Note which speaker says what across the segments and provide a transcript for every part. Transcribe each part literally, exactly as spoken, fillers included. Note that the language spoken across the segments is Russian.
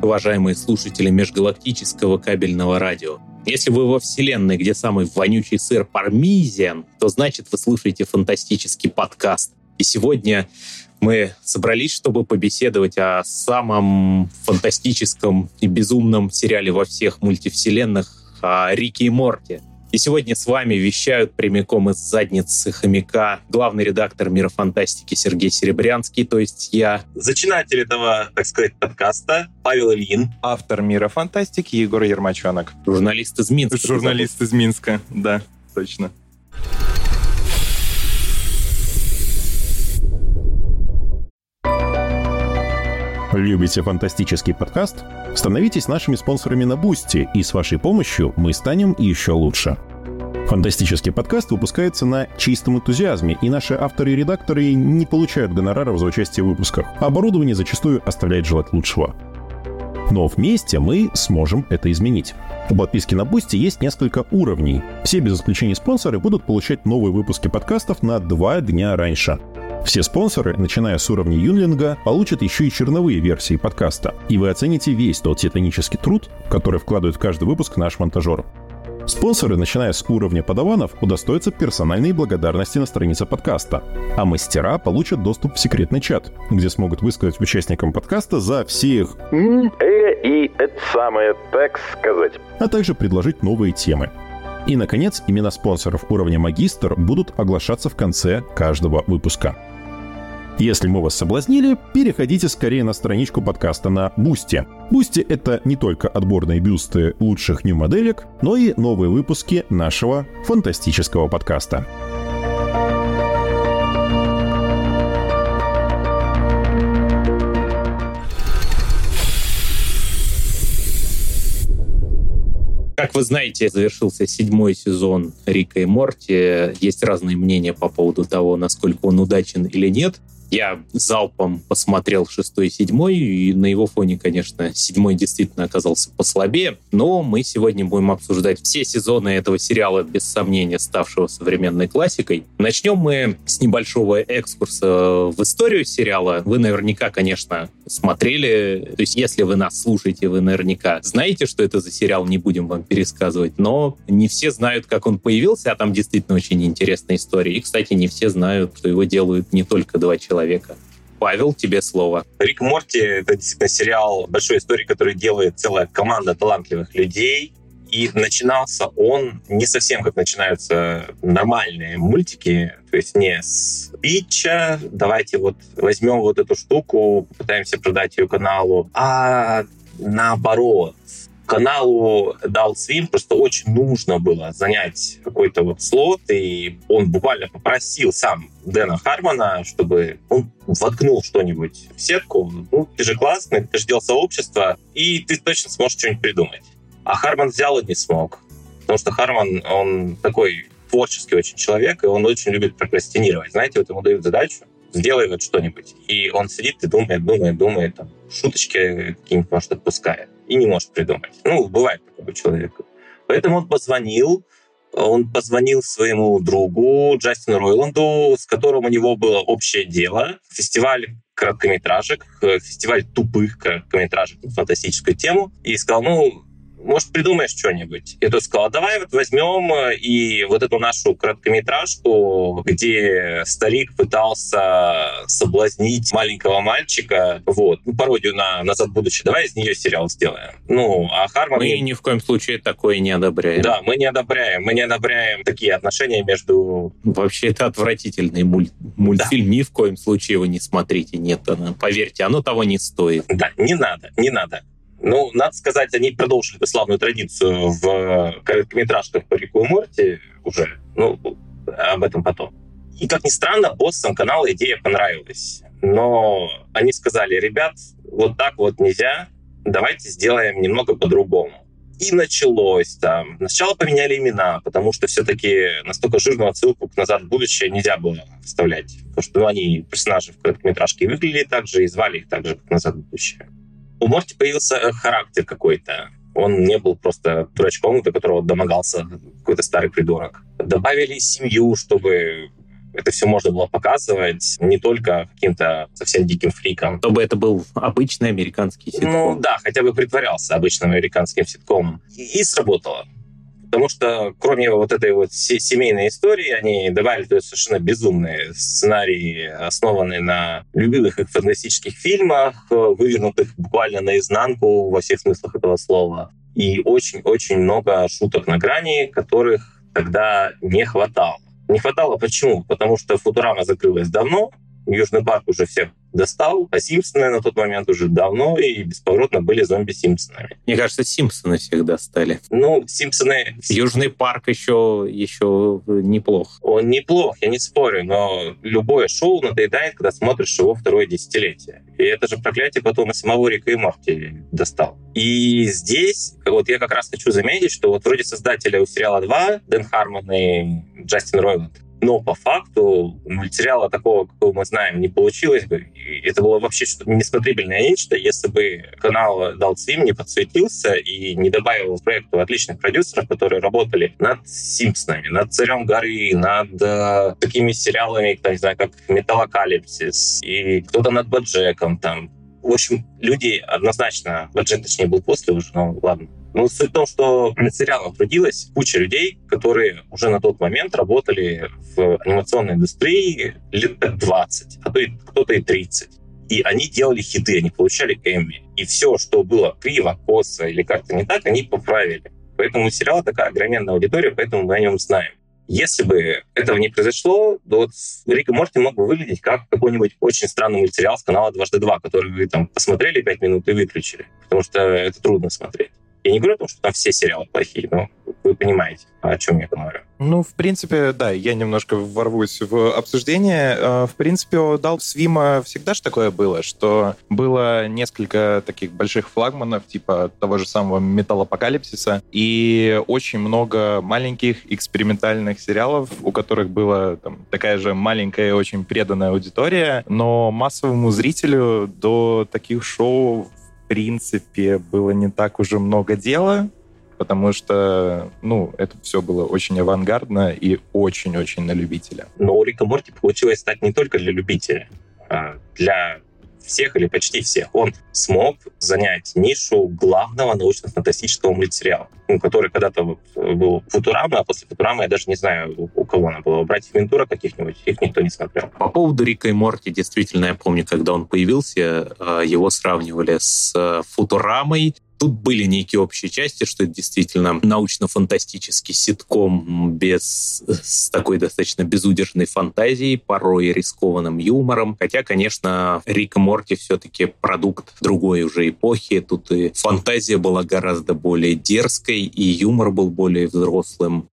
Speaker 1: уважаемые слушатели межгалактического кабельного радио. Если вы во вселенной, где самый вонючий сыр пармезиан, то значит вы слушаете фантастический подкаст. И сегодня мы собрались, чтобы побеседовать о самом фантастическом и безумном сериале во всех мультивселенных, о Рике и Морти. И сегодня с вами вещают прямиком из задницы хомяка главный редактор «Мира фантастики» Сергей Серебрянский, то есть я.
Speaker 2: Зачинатель этого, так сказать, подкаста Павел Ильин.
Speaker 3: Автор «Мира фантастики» Егор Ермачонок.
Speaker 1: Журналист из Минска.
Speaker 3: Журналист из Минска, да, точно.
Speaker 4: Любите фантастический подкаст? Становитесь нашими спонсорами на Бусти, и с вашей помощью мы станем еще лучше. Фантастический подкаст выпускается на чистом энтузиазме, и наши авторы и редакторы не получают гонораров за участие в выпусках. А оборудование зачастую оставляет желать лучшего. Но вместе мы сможем это изменить. У подписки на Бусти есть несколько уровней. Все без исключения спонсоры будут получать новые выпуски подкастов на два дня раньше. Все спонсоры, начиная с уровня Юнлинга, получат еще и черновые версии подкаста. И вы оцените весь тот титанический труд, который вкладывает в каждый выпуск наш монтажер. Спонсоры, начиная с уровня подаванов, удостоятся персональной благодарности на странице подкаста. А мастера получат доступ в секретный чат, где смогут высказать участникам подкаста за всех
Speaker 5: э и это самое, так сказать.
Speaker 4: А также предложить новые темы. И, наконец, имена спонсоров уровня магистр будут оглашаться в конце каждого выпуска. Если мы вас соблазнили, переходите скорее на страничку подкаста на Бусти. Бусти — это не только отборные бюсты лучших нью-моделек, но и новые выпуски нашего фантастического подкаста.
Speaker 1: Как вы знаете, завершился седьмой сезон Рика и Морти. Есть разные мнения по поводу того, насколько он удачен или нет. Я залпом посмотрел шестой и седьмой, и на его фоне, конечно, седьмой действительно оказался послабее. Но мы сегодня будем обсуждать все сезоны этого сериала, без сомнения, ставшего современной классикой. Начнем мы с небольшого экскурса в историю сериала. Вы наверняка, конечно, смотрели. То есть, если вы нас слушаете, вы наверняка знаете, что это за сериал, не будем вам пересказывать. Но не все знают, как он появился, а там действительно очень интересная история. И, кстати, не все знают, что его делают не только два человека. человека. Павел, тебе слово.
Speaker 2: Рик и Морти — это действительно сериал большой истории, который делает целая команда талантливых людей. И начинался он не совсем как начинаются нормальные мультики, то есть не с питча, давайте вот возьмем вот эту штуку, попытаемся продать ее каналу, а наоборот. Каналу Adult Swim просто очень нужно было занять какой-то вот слот, и он буквально попросил сам Дэна Хармона, чтобы он воткнул что-нибудь в сетку. Ну, ты же классный, ты же делал сообщество, и ты точно сможешь что-нибудь придумать. А Хармон взял и не смог. Потому что Хармон, он такой творческий очень человек, и он очень любит прокрастинировать. Знаете, вот ему дают задачу, сделай вот что-нибудь. И он сидит и думает, думает, думает, там, шуточки какие-нибудь, может, отпускает. И не может придумать. Ну, бывает такого человека. Поэтому он позвонил, он позвонил своему другу Джастину Ройланду, с которым у него было общее дело. Фестиваль короткометражек, фестиваль тупых короткометражек на фантастическую тему. И сказал, ну, может, придумаешь что-нибудь? И тот сказал, давай вот возьмем и вот эту нашу короткометражку, где старик пытался соблазнить маленького мальчика, вот, ну, пародию на «Назад в будущее», давай из нее сериал сделаем. Ну, а Хармон...
Speaker 1: Мы ни в коем случае такое не одобряем.
Speaker 2: Да, мы не одобряем. Мы не одобряем такие отношения между...
Speaker 1: Вообще, это отвратительный муль... мультфильм. Да. Ни в коем случае его не смотрите. Нет, поверьте, оно того не стоит.
Speaker 2: Да, не надо, не надо. Ну, надо сказать, они продолжили эту славную традицию в короткометражках по Рику и Морти уже. Ну, об этом потом. И, как ни странно, боссам канала идея понравилась. Но они сказали, ребят, вот так вот нельзя, давайте сделаем немного по-другому. И началось там. Сначала поменяли имена, потому что все-таки настолько жирную отсылку к «Назад в будущее» нельзя было вставлять. Потому что ну, они, персонажи в короткометражке, выглядели так же и звали их так же, как «Назад в будущее». У Морти появился характер какой-то. Он не был просто дурачком, до которого домогался какой-то старый придурок. Добавили семью, чтобы это все можно было показывать не только каким-то совсем диким фрикам.
Speaker 1: Чтобы это был обычный американский ситком.
Speaker 2: Ну да, хотя бы притворялся обычным американским ситкомом. И, и сработало. Потому что кроме вот этой вот семейной истории, они добавили туда совершенно безумные сценарии, основанные на любимых их фантастических фильмах, вывернутых буквально наизнанку во всех смыслах этого слова. И очень-очень много шуток на грани, которых тогда не хватало. Не хватало почему? Потому что «Футурама» закрылась давно, Южный парк уже всех достал, а «Симпсоны» на тот момент уже давно и бесповоротно были зомби-симпсонами.
Speaker 1: Мне кажется, «Симпсоны» всех достали.
Speaker 2: Ну, «Симпсоны»...
Speaker 1: Южный парк еще, еще неплох.
Speaker 2: Он неплох, я не спорю, но любое шоу надоедает, когда смотришь его второе десятилетие. И это же проклятие потом и самого Рика и Морти достал. И здесь вот я как раз хочу заметить, что вот вроде создателя у сериала два, Дэн Хармон и Джастин Ройланд, но по факту мультсериала такого, какого мы знаем, не получилось бы. И это было вообще что-то несмотрибельное нечто, если бы канал Adult Swim не подсветился и не добавил в проекту отличных продюсеров, которые работали над «Симпсонами», над «Царем горы», над э, такими сериалами, не знаю, как «Металлокалипсис», и кто-то над «Боджеком». Там. В общем, люди однозначно... «Боджек», точнее, был после уже, но ладно. Но суть в том, что над сериалом трудилась куча людей, которые уже на тот момент работали в анимационной индустрии лет двадцать, а то и кто-то и тридцать. И они делали хиты, они получали Эмми. И все, что было криво, косо или как-то не так, они поправили. Поэтому у сериала такая огроменная аудитория, поэтому мы о нем знаем. Если бы этого не произошло, то вот Рик и Морти мог бы выглядеть как какой-нибудь очень странный мультсериал с канала «Дважды два», который вы там посмотрели пять минут и выключили, потому что это трудно смотреть. Я не говорю о том, что там все сериалы плохие, но вы понимаете, о чем я говорю.
Speaker 3: Ну, в принципе, да, я немножко ворвусь в обсуждение. В принципе, у Adult Swim всегда же такое было, что было несколько таких больших флагманов, типа того же самого «Металлопокалипсиса», и очень много маленьких экспериментальных сериалов, у которых была там такая же маленькая и очень преданная аудитория, но массовому зрителю до таких шоу в принципе, было не так уже много дела, потому что, ну, это все было очень авангардно и очень-очень на любителя.
Speaker 2: Но у Рика Морти получилось стать не только для любителя, а для всех или почти всех. Он смог занять нишу главного научно-фантастического мультсериала, ну, который когда-то вот был «Футурама», а после «Футурамы» я даже не знаю, у, у кого она была. У братьев Вентура каких-нибудь, их никто не смотрел.
Speaker 1: По поводу Рика и Морти, действительно, я помню, когда он появился, его сравнивали с «Футурамой». Тут были некие общие части, что это действительно научно-фантастический ситком без, с такой достаточно безудержной фантазией, порой рискованным юмором. Хотя, конечно, Рик и Морти все-таки продукт другой уже эпохи. Тут и фантазия была гораздо более дерзкой, и юмор был более взрослым.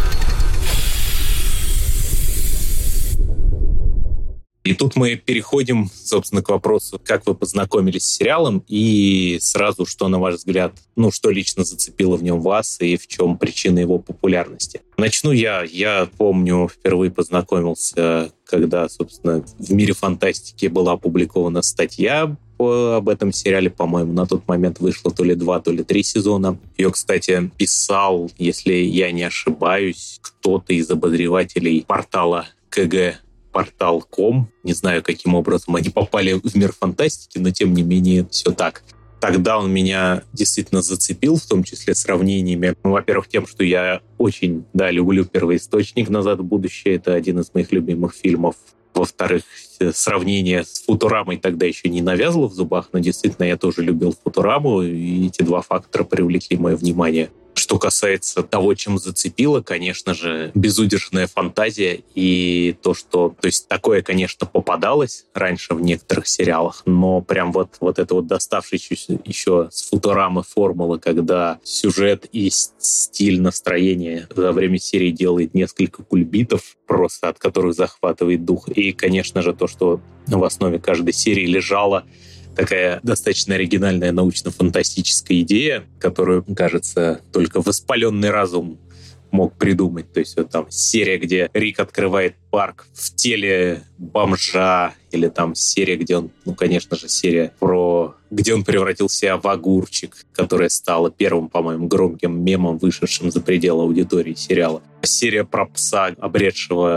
Speaker 1: И тут мы переходим, собственно, к вопросу, как вы познакомились с сериалом, и сразу, что, на ваш взгляд, ну, что лично зацепило в нем вас, и в чем причина его популярности. Начну я. Я помню, впервые познакомился, когда, собственно, в «Мире фантастики» была опубликована статья об этом сериале, по-моему, на тот момент вышло то ли два, то ли три сезона. Ее, кстати, писал, если я не ошибаюсь, кто-то из обозревателей портала КГ портал точка ком. Не знаю, каким образом они попали в мир фантастики, но тем не менее все так. Тогда он меня действительно зацепил, в том числе сравнениями. Ну, во-первых, тем, что я очень, да, люблю «Первоисточник. Назад в будущее». Это один из моих любимых фильмов. Во-вторых, сравнение с «Футурамой» тогда еще не навязло в зубах, но действительно я тоже любил «Футураму», и эти два фактора привлекли мое внимание. Что касается того, чем зацепило, конечно же, безудержная фантазия и то, что... То есть такое, конечно, попадалось раньше в некоторых сериалах, но прям вот, вот это вот доставшаяся еще с «Футурамы» формула, когда сюжет и стиль настроения за время серии делает несколько кульбитов, просто от которых захватывает дух. И, конечно же, то, что в основе каждой серии лежало такая достаточно оригинальная научно-фантастическая идея, которую, кажется, только воспаленный разум мог придумать. То есть вот там серия, где Рик открывает парк в теле бомжа, или там серия, где он, ну, конечно же, серия про... где он превратился в огурчик, которая стала первым, по-моему, громким мемом, вышедшим за пределы аудитории сериала. Серия про пса, обретшего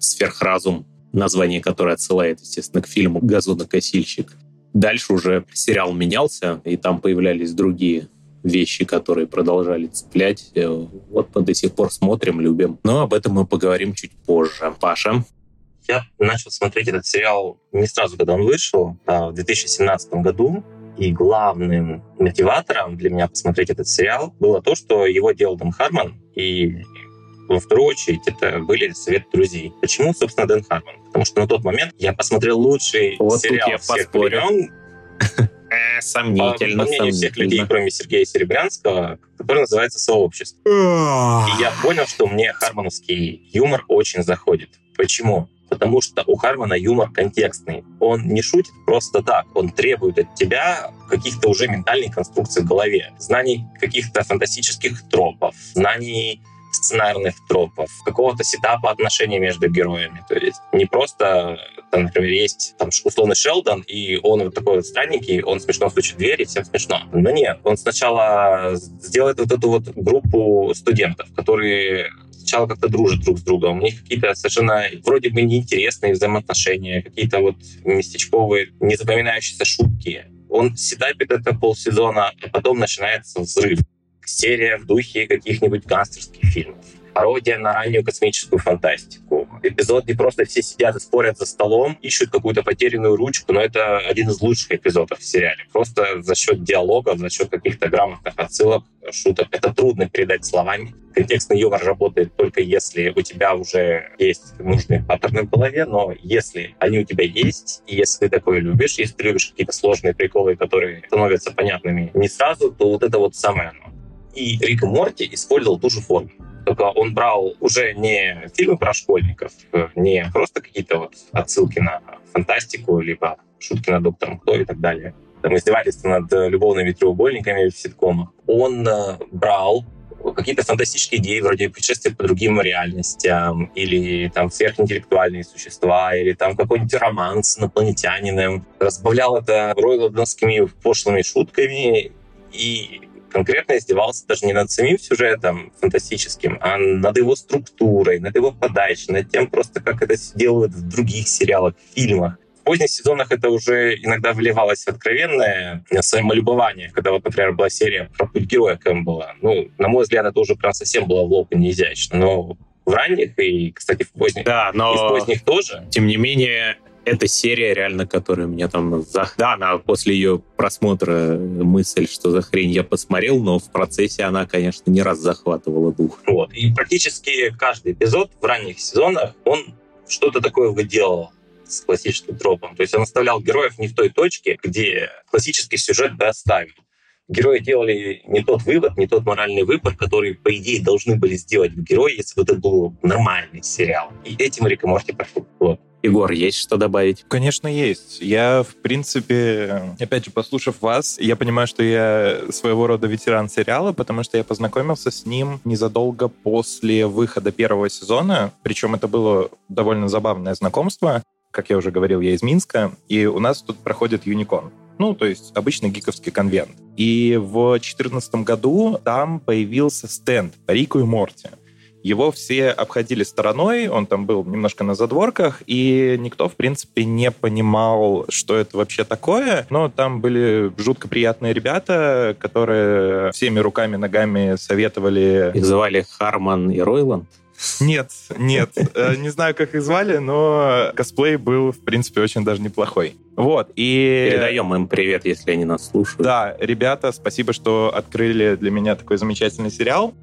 Speaker 1: «Сверхразум», название которое отсылает, естественно, к фильму «Газонокосильщик». Дальше уже сериал менялся, и там появлялись другие вещи, которые продолжали цеплять. Вот мы до сих пор смотрим, любим. Но об этом мы поговорим чуть позже. Паша?
Speaker 2: Я начал смотреть этот сериал не сразу, когда он вышел, а в две тысячи семнадцатом году. И главным мотиватором для меня посмотреть этот сериал было то, что его делал Дэн Хармон. И во вторую очередь это были советы друзей. Почему, собственно, Дэн Хармон? Потому что на тот момент я посмотрел лучший
Speaker 1: вот
Speaker 2: сериал
Speaker 1: я
Speaker 2: всех
Speaker 1: поспорю.
Speaker 2: времен.
Speaker 1: Сомнительно,
Speaker 2: По мнению всех людей, кроме Сергея Серебрянского, который называется «Сообщество». И я понял, что мне хармоновский юмор очень заходит. Почему? Потому что у Хармона юмор контекстный. Он не шутит просто так. Он требует от тебя каких-то уже ментальных конструкций в голове. Знаний каких-то фантастических тропов, знаний сценарных тропов, какого-то сетапа отношений между героями. То есть не просто, там, например, есть там, условный Шелдон, и он вот такой вот странненький, он смешно стучит в дверь, и всем смешно. Но нет, он сначала сделает вот эту вот группу студентов, которые сначала как-то дружат друг с другом. У них какие-то совершенно вроде бы неинтересные взаимоотношения, какие-то вот местечковые, незапоминающиеся шутки. Он сетапит это полсезона, а потом начинается взрыв. Серия в духе каких-нибудь гангстерских фильмов. Пародия на раннюю космическую фантастику. Эпизод, где просто все сидят и спорят за столом, ищут какую-то потерянную ручку, но это один из лучших эпизодов в сериале. Просто за счет диалогов, за счет каких-то грамотных отсылок, шуток. Это трудно передать словами. Контекстный юмор работает только если у тебя уже есть нужные паттерны в голове, но если они у тебя есть, и если ты такое любишь, если ты любишь какие-то сложные приколы, которые становятся понятными не сразу, то вот это вот самое оно. И Рик и Морти использовал ту же форму. Только он брал уже не фильмы про школьников, не просто какие-то вот отсылки на фантастику, либо шутки над Доктором Кто и так далее, там издевательства над любовными треугольниками в ситкомах. Он брал какие-то фантастические идеи, вроде путешествия по другим реальностям, или там сверхинтеллектуальные существа, или там какой-нибудь роман с инопланетянином. Разбавлял это ройландовскими пошлыми шутками и конкретно издевался даже не над самим сюжетом фантастическим, а над его структурой, над его подачей, над тем просто, как это делают в других сериалах, фильмах. В поздних сезонах это уже иногда выливалось в откровенное самолюбование, когда вот, например, была серия про путь героя Кэмпбелла. Ну, на мой взгляд, это уже прям совсем было в лоб и неизящно. Но в ранних и, кстати, в поздних,
Speaker 1: да, но
Speaker 2: и в поздних тоже.
Speaker 1: Тем не менее, эта серия реально, которая меня там... Да, она после ее просмотра мысль, что за хрень я посмотрел, но в процессе она, конечно, не раз захватывала дух.
Speaker 2: Вот. И практически каждый эпизод в ранних сезонах, он что-то такое выделал с классическим тропом. То есть он оставлял героев не в той точке, где классический сюжет бы оставил. Герои делали не тот вывод, не тот моральный выбор, который, по идее, должны были сделать герои, если бы это был нормальный сериал. И этим Рик и Морти пошел. Вот.
Speaker 1: Егор, есть что добавить?
Speaker 3: Конечно, есть. Я, в принципе, опять же, послушав вас, я понимаю, что я своего рода ветеран сериала, потому что я познакомился с ним незадолго после выхода первого сезона, причем это было довольно забавное знакомство. Как я уже говорил, я из Минска, и у нас тут проходит Юникон. Ну, то есть обычный гиковский конвент. И в две тысячи четырнадцатом году там появился стенд по Рику и Морти. Его все обходили стороной, он там был немножко на задворках, и никто, в принципе, не понимал, что это вообще такое. Но там были жутко приятные ребята, которые всеми руками, ногами советовали...
Speaker 1: Их звали Хармон и Ройланд?
Speaker 3: Нет, нет. Не знаю, как их звали, но косплей был, в принципе, очень даже неплохой. Вот, и...
Speaker 1: Передаем им привет, если они нас слушают.
Speaker 3: Да, ребята, спасибо, что открыли для меня такой замечательный сериал.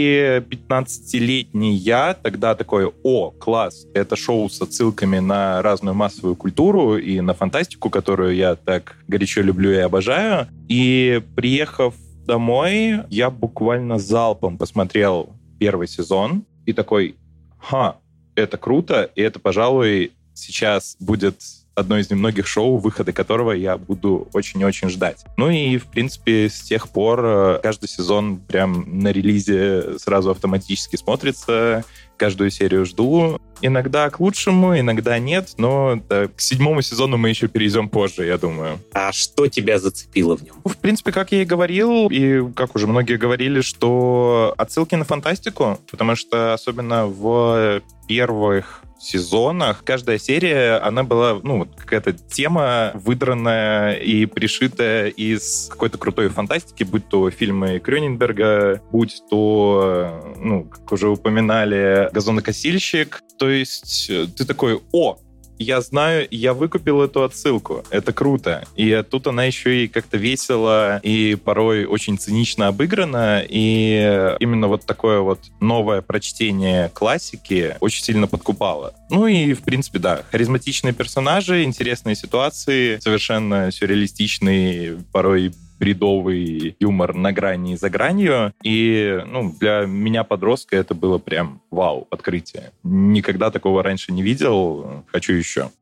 Speaker 3: И пятнадцатилетний я тогда такой: о, класс, это шоу с отсылками на разную массовую культуру и на фантастику, которую я так горячо люблю и обожаю. И приехав домой, я буквально залпом посмотрел первый сезон и такой: ха, это круто, и это, пожалуй, сейчас будет одно из немногих шоу, выхода которого я буду очень-очень ждать. Ну и, в принципе, с тех пор каждый сезон прям на релизе сразу автоматически смотрится, каждую серию жду. Иногда к лучшему, иногда нет, но да, к седьмому сезону мы еще перейдем позже, я думаю.
Speaker 1: А что тебя зацепило в нем?
Speaker 3: В принципе, как я и говорил, и как уже многие говорили, что отсылки на фантастику, потому что особенно в первых сезонах. Каждая серия, она была, ну, вот какая-то тема выдранная и пришитая из какой-то крутой фантастики, будь то фильмы Крёнинберга, будь то, ну, как уже упоминали, «Газонокосильщик». То есть ты такой: о, я знаю, я выкупил эту отсылку. Это круто. И тут она еще и как-то весело и порой очень цинично обыграна. И именно вот такое вот новое прочтение классики очень сильно подкупало. Ну и, в принципе, да, харизматичные персонажи, интересные ситуации, совершенно сюрреалистичный, порой бредовый юмор на грани и за гранью. И, ну, для меня, подростка, это было прям вау, открытие. Никогда такого раньше не видел. Хочу еще.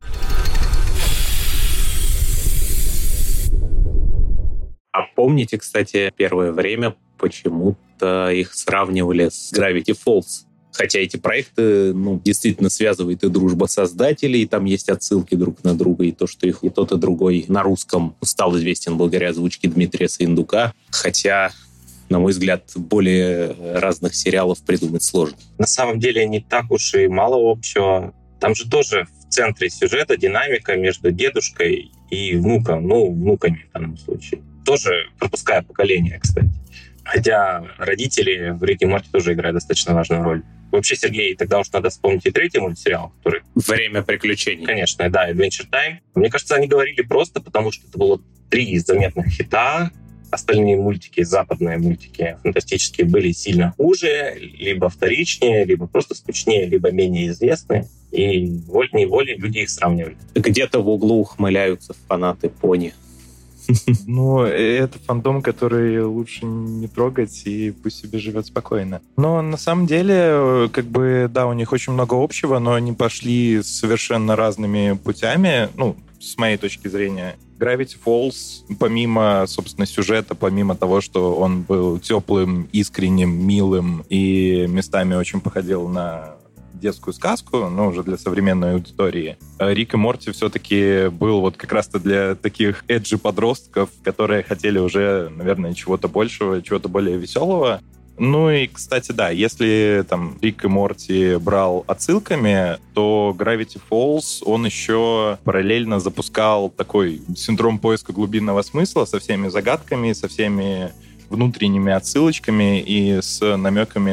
Speaker 1: А помните, кстати, первое время почему-то их сравнивали с Gravity Falls? Хотя эти проекты, ну, действительно связывает и дружба создателей, и там есть отсылки друг на друга, и то, что их и тот, и другой на русском стал известен благодаря озвучке Дмитрия Саиндука. Хотя, на мой взгляд, более разных сериалов придумать сложно.
Speaker 2: На самом деле не так уж и мало общего. Там же тоже в центре сюжета динамика между дедушкой и внуком, ну, внуками в данном случае. Тоже пропуская поколение, кстати. Хотя родители в «Рике и Морти» тоже играют достаточно важную роль. Вообще, Сергей, тогда уж надо вспомнить и третий мультсериал, который...
Speaker 1: «Время приключений».
Speaker 2: Конечно, да, Adventure Time. Мне кажется, они говорили просто, потому что это было три заметных хита. Остальные мультики, западные мультики фантастические, были сильно хуже, либо вторичнее, либо просто скучнее, либо менее известные. И волей-неволей люди их сравнивали.
Speaker 1: Где-то в углу ухмыляются фанаты пони.
Speaker 3: Ну, это фандом, который лучше не трогать, и пусть себе живет спокойно. Но на самом деле, как бы, да, у них очень много общего, но они пошли совершенно разными путями, ну, с моей точки зрения. Gravity Falls, помимо, собственно, сюжета, помимо того, что он был теплым, искренним, милым и местами очень походил на детскую сказку, но уже для современной аудитории. Рик и Морти все-таки был вот как раз-то для таких эджи-подростков, которые хотели уже, наверное, чего-то большего, чего-то более веселого. Ну и, кстати, да, если там Рик и Морти брал отсылками, то Gravity Falls, он еще параллельно запускал такой синдром поиска глубинного смысла со всеми загадками, со всеми внутренними отсылочками и с намеками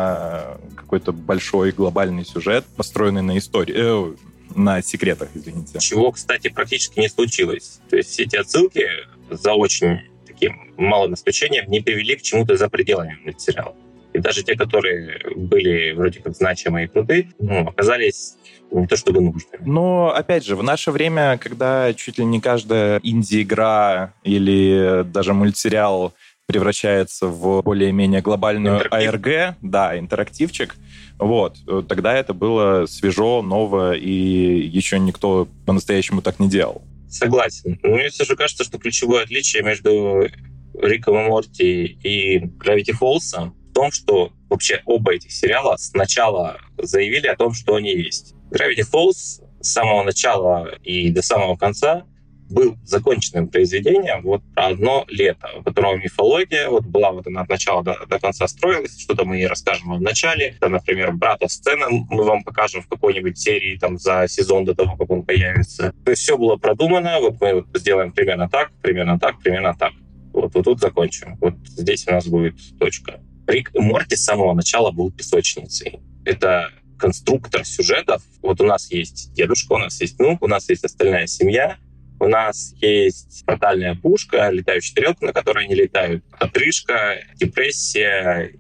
Speaker 3: на какой-то большой глобальный сюжет, построенный на истории, э, на секретах, извините.
Speaker 2: Чего, кстати, практически не случилось. То есть все эти отсылки за очень таким малым исключением не привели к чему-то за пределами мультсериала. И даже те, которые были вроде как значимые и крутые, ну, оказались не то чтобы нужными.
Speaker 3: Но, опять же, в наше время, когда чуть ли не каждая инди-игра или даже мультсериал превращается в более-менее глобальную эй ар джи, да, интерактивчик, вот, тогда это было свежо, ново, и еще никто по-настоящему так не делал.
Speaker 2: Согласен. Но мне все же кажется, что ключевое отличие между Риком и Морти и Gravity Falls в том, что вообще оба этих сериала сначала заявили о том, что они есть. Gravity Falls с самого начала и до самого конца был законченным произведением вот про одно лето, у которого мифология вот была вот она от начала до, до конца строилась, что-то мы ей расскажем в начале, там, например, брата сцена мы вам покажем в какой-нибудь серии там за сезон до того, как он появится. То есть все было продумано, вот мы вот сделаем примерно так, примерно так, примерно так. Вот, вот тут закончим. Вот здесь у нас будет точка. Рик и Морти с самого начала был песочницей. Это конструктор сюжетов. Вот у нас есть дедушка, у нас есть внук, у нас есть остальная семья. У нас есть портальная пушка, летающий тарелка, на которой не летают, отрыжка, депрессия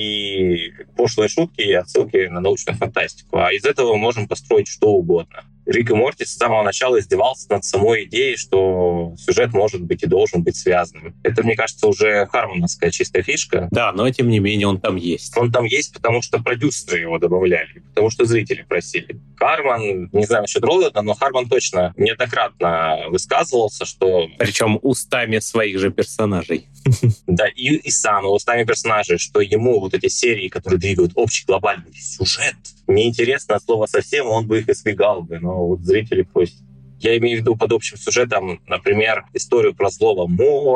Speaker 2: и пошлые шутки и отсылки на научную фантастику. А из этого мы можем построить что угодно. Рик и Морти с самого начала издевался над самой идеей, что сюжет может быть и должен быть связанным. Это, мне кажется, уже хармоновская чистая фишка.
Speaker 1: Да, но тем не менее он там есть.
Speaker 2: Он там есть, потому что продюсеры его добавляли, потому что зрители просили. Харман, не знаю насчет Роланда, но Харман точно неоднократно высказывался, что...
Speaker 1: Причем устами своих же персонажей.
Speaker 2: Да, и, и сам устами персонажей, что ему вот эти серии, которые двигают общий глобальный сюжет, неинтересно от слова совсем, он бы их избегал бы, но вот зрители просят. Я имею в виду под общим сюжетом, например, историю про злого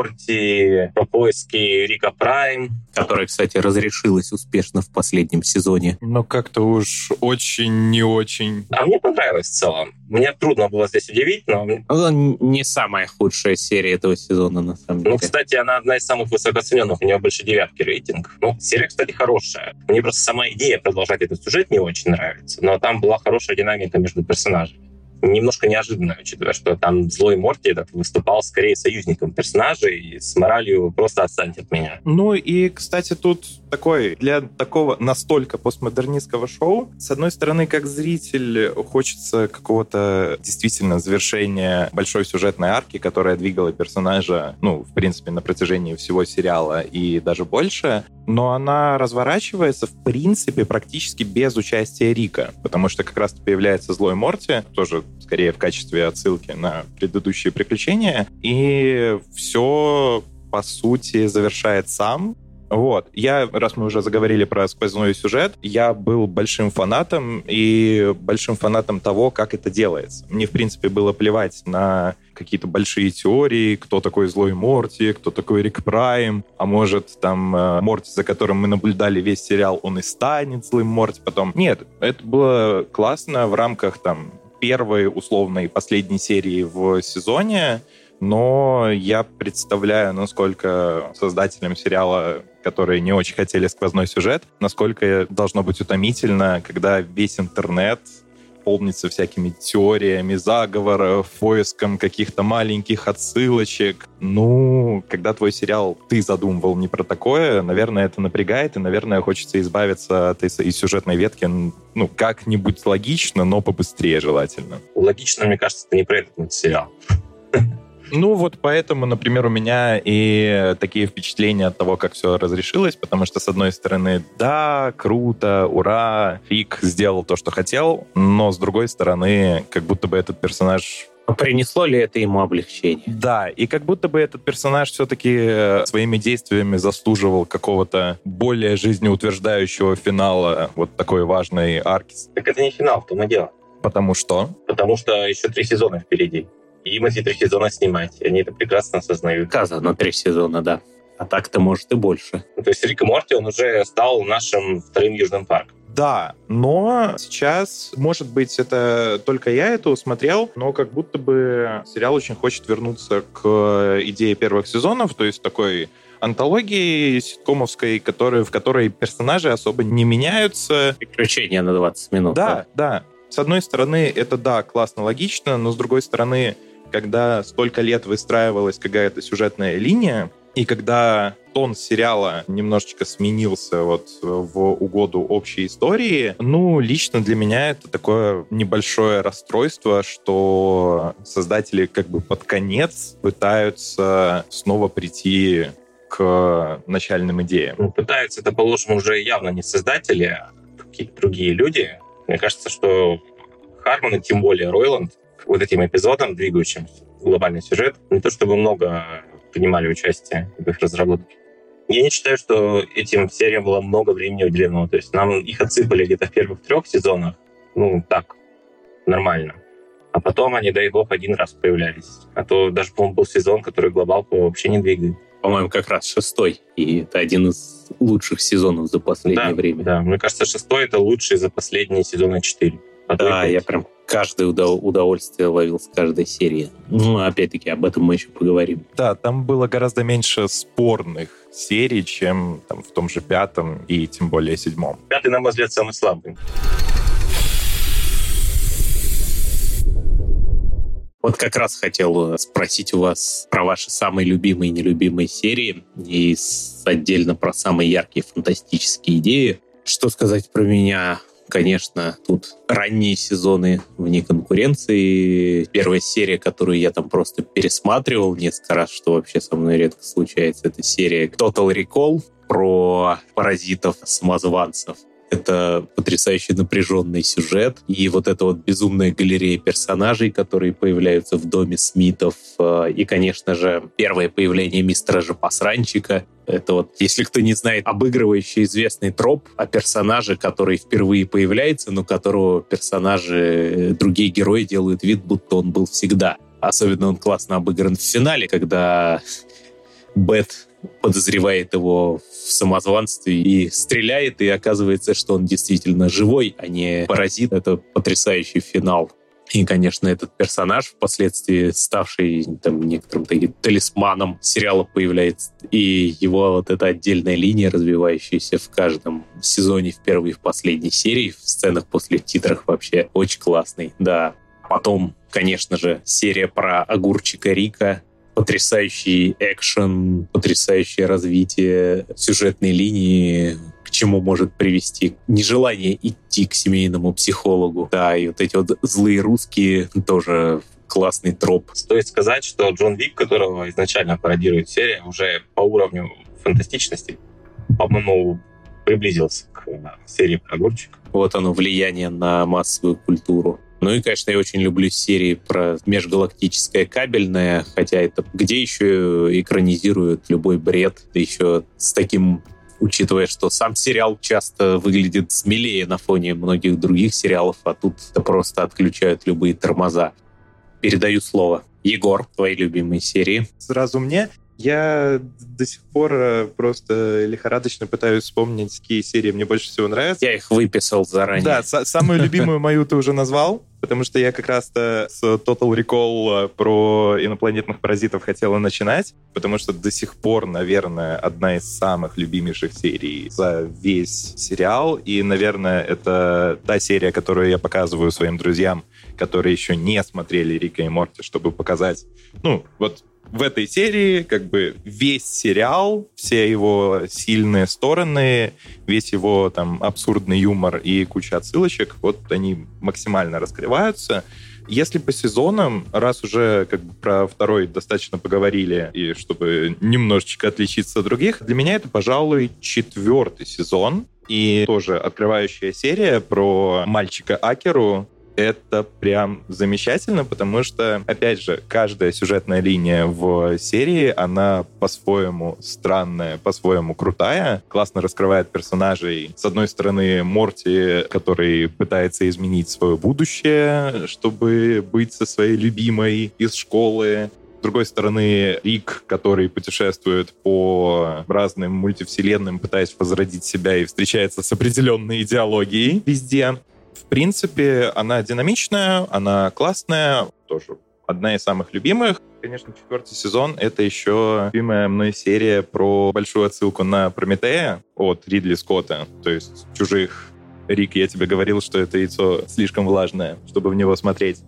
Speaker 2: Морти, про поиски Рика Прайм.
Speaker 1: Которая, кстати, разрешилась успешно в последнем сезоне.
Speaker 3: Но как-то уж очень не очень.
Speaker 2: А мне понравилось в целом. Мне трудно было здесь удивить, но...
Speaker 1: Это не самая худшая серия этого сезона, на самом деле.
Speaker 2: Ну, кстати, она одна из самых высокооцененных. У нее больше девятки рейтинг. Ну, серия, кстати, хорошая. Мне просто сама идея продолжать этот сюжет не очень нравится. Но там была хорошая динамика между персонажами. Немножко неожиданно, учитывая, что там злой Морти этот выступал скорее союзником персонажей с моралью «просто отстаньте от меня».
Speaker 3: Ну и, кстати, тут такой, для такого настолько постмодернистского шоу, с одной стороны, как зритель, хочется какого-то действительно завершения большой сюжетной арки, которая двигала персонажа, ну, в принципе, на протяжении всего сериала и даже больше, но она разворачивается, в принципе, практически без участия Рика, потому что как раз появляется злой Морти, тоже скорее в качестве отсылки на предыдущие приключения, и все, по сути, завершает сам. Вот. Я, раз мы уже заговорили про сквозной сюжет, я был большим фанатом и большим фанатом того, как это делается. Мне, в принципе, было плевать на какие-то большие теории, кто такой злой Морти, кто такой Рик Прайм, а может, там, Морти, за которым мы наблюдали весь сериал, он и станет злым Морти потом. Нет, это было классно в рамках, там, первой, условной, последней серии в сезоне, но я представляю, насколько создателям сериала, которые не очень хотели сквозной сюжет, насколько должно быть утомительно, когда весь интернет полнится всякими теориями заговоров, поиском каких-то маленьких отсылочек. Ну, когда твой сериал ты задумывал не про такое, наверное, это напрягает, и, наверное, хочется избавиться от этой сюжетной ветки, ну, как-нибудь логично, но побыстрее желательно.
Speaker 2: Логично, мне кажется, это не про этот мультсериал.
Speaker 3: Ну, вот поэтому, например, у меня и такие впечатления от того, как все разрешилось, потому что, с одной стороны, да, круто, ура, Рик сделал то, что хотел, но, с другой стороны, как будто бы этот персонаж...
Speaker 1: Принесло ли это ему облегчение?
Speaker 3: Да, и как будто бы этот персонаж все-таки своими действиями заслуживал какого-то более жизнеутверждающего финала вот такой важной арки.
Speaker 2: Так это не финал, в том и дело.
Speaker 3: Потому что?
Speaker 2: Потому что еще три сезона впереди. И им эти три сезона снимать. И они это прекрасно осознают.
Speaker 1: Сказано три сезона, да. А так-то, может, и больше.
Speaker 2: Ну, то есть Рик и Морти, он уже стал нашим вторым Южным парком.
Speaker 3: Да, но сейчас, может быть, это только я это усмотрел, но как будто бы сериал очень хочет вернуться к идее первых сезонов, то есть такой антологии ситкомовской, который, в которой персонажи особо не меняются.
Speaker 1: Приключения на двадцать минут.
Speaker 3: Да, да. С одной стороны, это, да, классно, логично, но с другой стороны, когда столько лет выстраивалась какая-то сюжетная линия, и когда тон сериала немножечко сменился вот в угоду общей истории, ну, лично для меня это такое небольшое расстройство, что создатели как бы под конец пытаются снова прийти к начальным идеям.
Speaker 2: Ну, пытаются, это, положим, уже явно не создатели, а какие-то другие люди. Мне кажется, что Хармон и тем более Ройланд вот этим эпизодом, двигающим глобальный сюжет, не то чтобы много принимали участие в их разработке. Я не считаю, что этим сериям было много времени уделено. То есть нам их отсыпали где-то в первых трех сезонах, ну, так, нормально. А потом они, дай бог, один раз появлялись. А то даже, по-моему, был сезон, который глобалку вообще не двигает.
Speaker 1: По-моему, как раз шестой. И это один из лучших сезонов за последнее
Speaker 2: да,
Speaker 1: время.
Speaker 2: Да, мне кажется, шестой — это лучший за последние сезоны четыре.
Speaker 1: Да, я прям каждое удовольствие ловил с каждой серии. Ну, опять-таки, об этом мы еще поговорим.
Speaker 3: Да, там было гораздо меньше спорных серий, чем там, в том же пятом и тем более седьмом.
Speaker 2: Пятый, на мой взгляд, самый слабый.
Speaker 1: Вот как раз хотел спросить у вас про ваши самые любимые и нелюбимые серии и отдельно про самые яркие фантастические идеи. Что сказать про меня? Конечно, тут ранние сезоны вне конкуренции. Первая серия, которую я там просто пересматривал несколько раз, что вообще со мной редко случается, это серия Total Recall про паразитов-самозванцев. Это потрясающе напряженный сюжет. И вот эта вот безумная галерея персонажей, которые появляются в доме Смитов. И, конечно же, первое появление мистера же Посранчика. Это вот, если кто не знает, обыгрывающий известный троп о персонаже, который впервые появляется, но которого персонажи, другие герои делают вид, будто он был всегда. Особенно он классно обыгран в финале, когда Бэт подозревает его в самозванстве и стреляет, и оказывается, что он действительно живой, а не паразит. Это потрясающий финал. И, конечно, этот персонаж, впоследствии ставший там, некоторым таким талисманом сериала, появляется. И его вот эта отдельная линия, развивающаяся в каждом сезоне, в первой и в последней серии, в сценах после титров вообще очень классный. Да. Потом, конечно же, серия про огурчика Рика. Потрясающий экшен, потрясающее развитие сюжетной линии, к чему может привести нежелание идти к семейному психологу. Да, и вот эти вот злые русские тоже классный троп.
Speaker 2: Стоит сказать, что Джон Уик, которого изначально пародирует серия, уже по уровню фантастичности, по-моему, приблизился к серии про огурчик.
Speaker 1: Вот оно, влияние на массовую культуру. Ну и, конечно, я очень люблю серии про межгалактическое кабельное, хотя это где еще экранизируют любой бред, да еще с таким, учитывая, что сам сериал часто выглядит смелее на фоне многих других сериалов, а тут просто отключают любые тормоза. Передаю слово. Егор, твои любимые серии.
Speaker 3: Сразу мне. Я до сих пор просто лихорадочно пытаюсь вспомнить, какие серии мне больше всего нравятся.
Speaker 1: Я их выписал заранее.
Speaker 3: Да, с- самую любимую мою ты уже назвал, потому что я как раз-то с Total Recall про инопланетных паразитов хотела начинать, потому что до сих пор, наверное, одна из самых любимейших серий за весь сериал, и, наверное, это та серия, которую я показываю своим друзьям, которые еще не смотрели Рика и Морти, чтобы показать, ну, вот в этой серии как бы весь сериал, все его сильные стороны, весь его там абсурдный юмор и куча отсылочек, вот они максимально раскрываются. Если по сезонам, раз уже как бы про второй достаточно поговорили, и чтобы немножечко отличиться от других, для меня это, пожалуй, четвертый сезон, и тоже открывающая серия про мальчика Акеру. Это прям замечательно, потому что, опять же, каждая сюжетная линия в серии, она по-своему странная, по-своему крутая, классно раскрывает персонажей. С одной стороны, Морти, который пытается изменить свое будущее, чтобы быть со своей любимой из школы. С другой стороны, Рик, который путешествует по разным мультивселенным, пытаясь возродить себя и встречается с определенной идеологией везде. В принципе, она динамичная, она классная, тоже одна из самых любимых. Конечно, четвертый сезон — это еще любимая мной серия про большую отсылку на Прометея от Ридли Скотта, то есть «Чужих». Рик, я тебе говорил, что это яйцо слишком влажное, чтобы в него смотреть.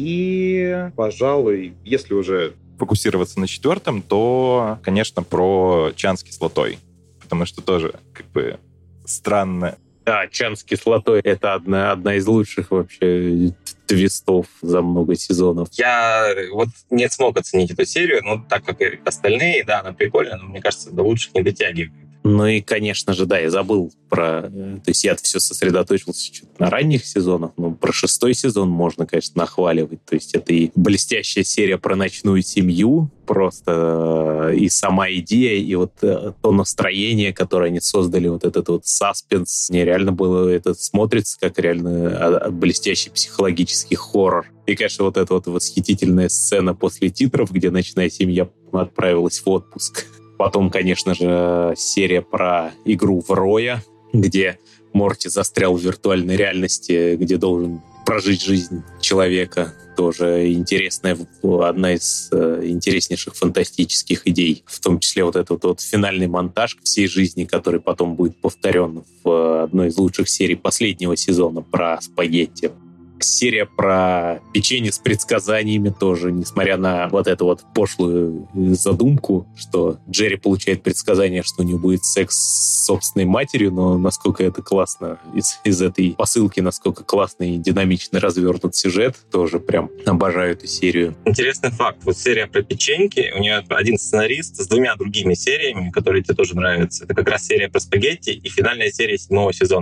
Speaker 3: И, пожалуй, если уже фокусироваться на четвертом, то, конечно, про чан с кислотой, потому что тоже как бы странно.
Speaker 1: Да, чан с кислотой — это одна, одна из лучших вообще твистов за много сезонов.
Speaker 2: Я вот не смог оценить эту серию, но так как и остальные, да, она прикольная, но мне кажется, до лучших не дотягивает.
Speaker 1: Ну и, конечно же, да, я забыл про... То есть я все сосредоточился чуть на ранних сезонах, но про шестой сезон можно, конечно, нахваливать. То есть это и блестящая серия про ночную семью, просто и сама идея, и вот то настроение, которое они создали, вот этот вот саспенс. Мне реально было... Это смотрится как реально блестящий психологический хоррор. И, конечно, вот эта вот восхитительная сцена после титров, где ночная семья отправилась в отпуск. Потом, конечно же, серия про игру в Роя, где Морти застрял в виртуальной реальности, где должен прожить жизнь человека. Тоже интересная, одна из э, интереснейших фантастических идей. В том числе вот этот вот финальный монтаж всей жизни, который потом будет повторен в одной из лучших серий последнего сезона про спагетти. Серия про печенье с предсказаниями тоже, несмотря на вот эту вот пошлую задумку, что Джерри получает предсказание, что у него будет секс с собственной матерью, но насколько это классно из, из этой посылки, насколько классно и динамично развернут сюжет, тоже прям обожаю эту серию.
Speaker 2: Интересный факт. Вот серия про печеньки, у нее один сценарист с двумя другими сериями, которые тебе тоже нравятся. Это как раз серия про спагетти и финальная серия седьмого сезона.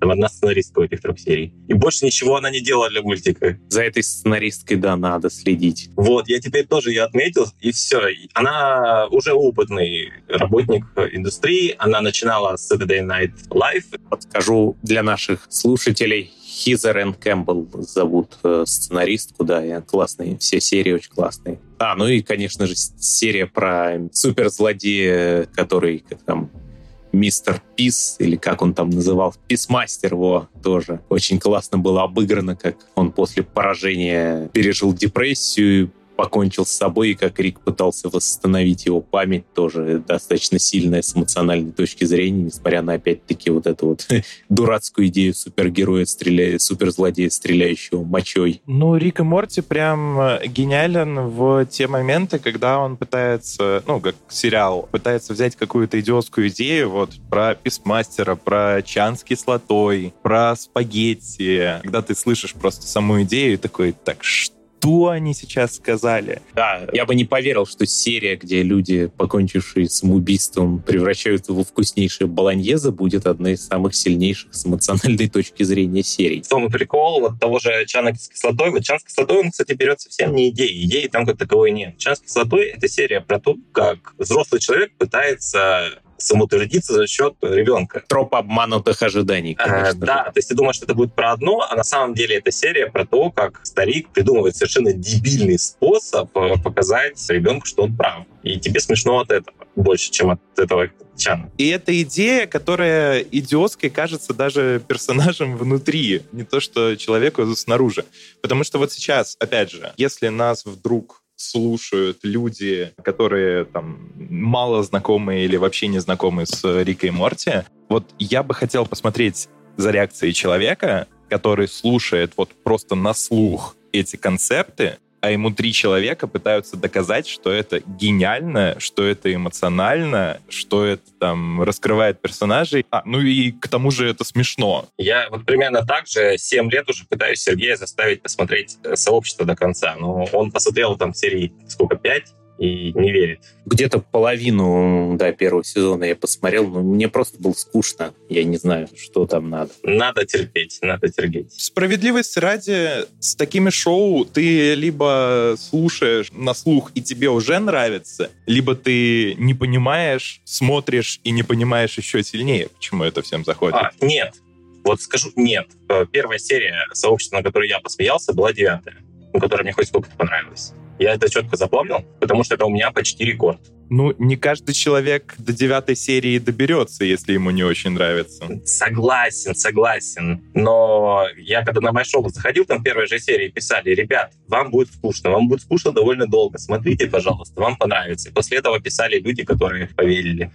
Speaker 2: Там одна сценаристка у этих трех серий. И больше ничего она не делала для мультика.
Speaker 1: За этой сценаристкой, да, надо следить.
Speaker 2: Вот, я теперь тоже ее отметил, и все. Она уже опытный работник индустрии. Она начинала с Saturday Night Live.
Speaker 1: Подскажу для наших слушателей. Хизер Энн Кэмпбелл зовут э, сценаристку, да, и классные, все серии очень классные. А, ну и, конечно же, серия про суперзлодея, который, как там, Мистер Пис, или как он там называл, Писмастер его тоже. Очень классно было обыграно, как он после поражения пережил депрессию, покончил с собой, и как Рик пытался восстановить его память, тоже достаточно сильная с эмоциональной точки зрения, несмотря на, опять-таки, вот эту вот дурацкую идею супергероя, стреля... суперзлодея, стреляющего мочой.
Speaker 3: Ну, Рик и Морти прям гениален в те моменты, когда он пытается, ну, как сериал, пытается взять какую-то идиотскую идею, вот, про Писмастера, про чан с кислотой, про спагетти, когда ты слышишь просто саму идею и такой, так, что? Что они сейчас сказали?
Speaker 1: Да, я бы не поверил, что серия, где люди, покончившие самоубийством, превращаются во вкуснейшее болоньезе, будет одной из самых сильнейших с эмоциональной точки зрения серий.
Speaker 2: В том и прикол вот того же чана с кислотой. Вот чан с кислотой, он, кстати, берет совсем не идеи. Идеи там как таковой нет. Чан с кислотой — это серия про то, как взрослый человек пытается самоутвердиться за счет ребенка.
Speaker 1: Троп обманутых ожиданий, конечно.
Speaker 2: А, да, то есть ты думаешь, что это будет про одно, а на самом деле это серия про то, как старик придумывает совершенно дебильный способ показать ребенку, что он прав. И тебе смешно от этого больше, чем от этого чана.
Speaker 3: И это идея, которая идиотской кажется даже персонажем внутри, не то что человеку снаружи. Потому что вот сейчас, опять же, если нас вдруг слушают люди, которые там мало знакомы или вообще не знакомы с Рикой и Морти, вот я бы хотел посмотреть за реакцией человека, который слушает вот просто на слух эти концепты, а ему три человека пытаются доказать, что это гениально, что это эмоционально, что это там раскрывает персонажей. А, ну и к тому же это смешно.
Speaker 2: Я вот примерно так же семь лет уже пытаюсь Сергея заставить посмотреть «Сообщество» до конца. Но он посмотрел там серии сколько, пять? И не верит.
Speaker 1: Где-то половину, да, первого сезона я посмотрел, но мне просто было скучно. Я не знаю, что там надо.
Speaker 2: Надо терпеть, надо терпеть.
Speaker 3: Справедливости ради, с такими шоу ты либо слушаешь на слух, и тебе уже нравится, либо ты не понимаешь, смотришь и не понимаешь еще сильнее, почему это всем заходит.
Speaker 2: А, нет. Вот скажу нет. Первая серия «Сообщества», на которой я посмеялся, была девятая, которая мне хоть сколько-то понравилась. Я это четко запомнил, потому что это у меня почти рекорд.
Speaker 3: Ну, не каждый человек до девятой серии доберется, если ему не очень нравится.
Speaker 2: Согласен, согласен. Но я когда на мой шоу заходил, там первой же серии писали: ребят, вам будет скучно, вам будет скучно довольно долго. Смотрите, пожалуйста, вам понравится. И после этого писали люди, которые поверили.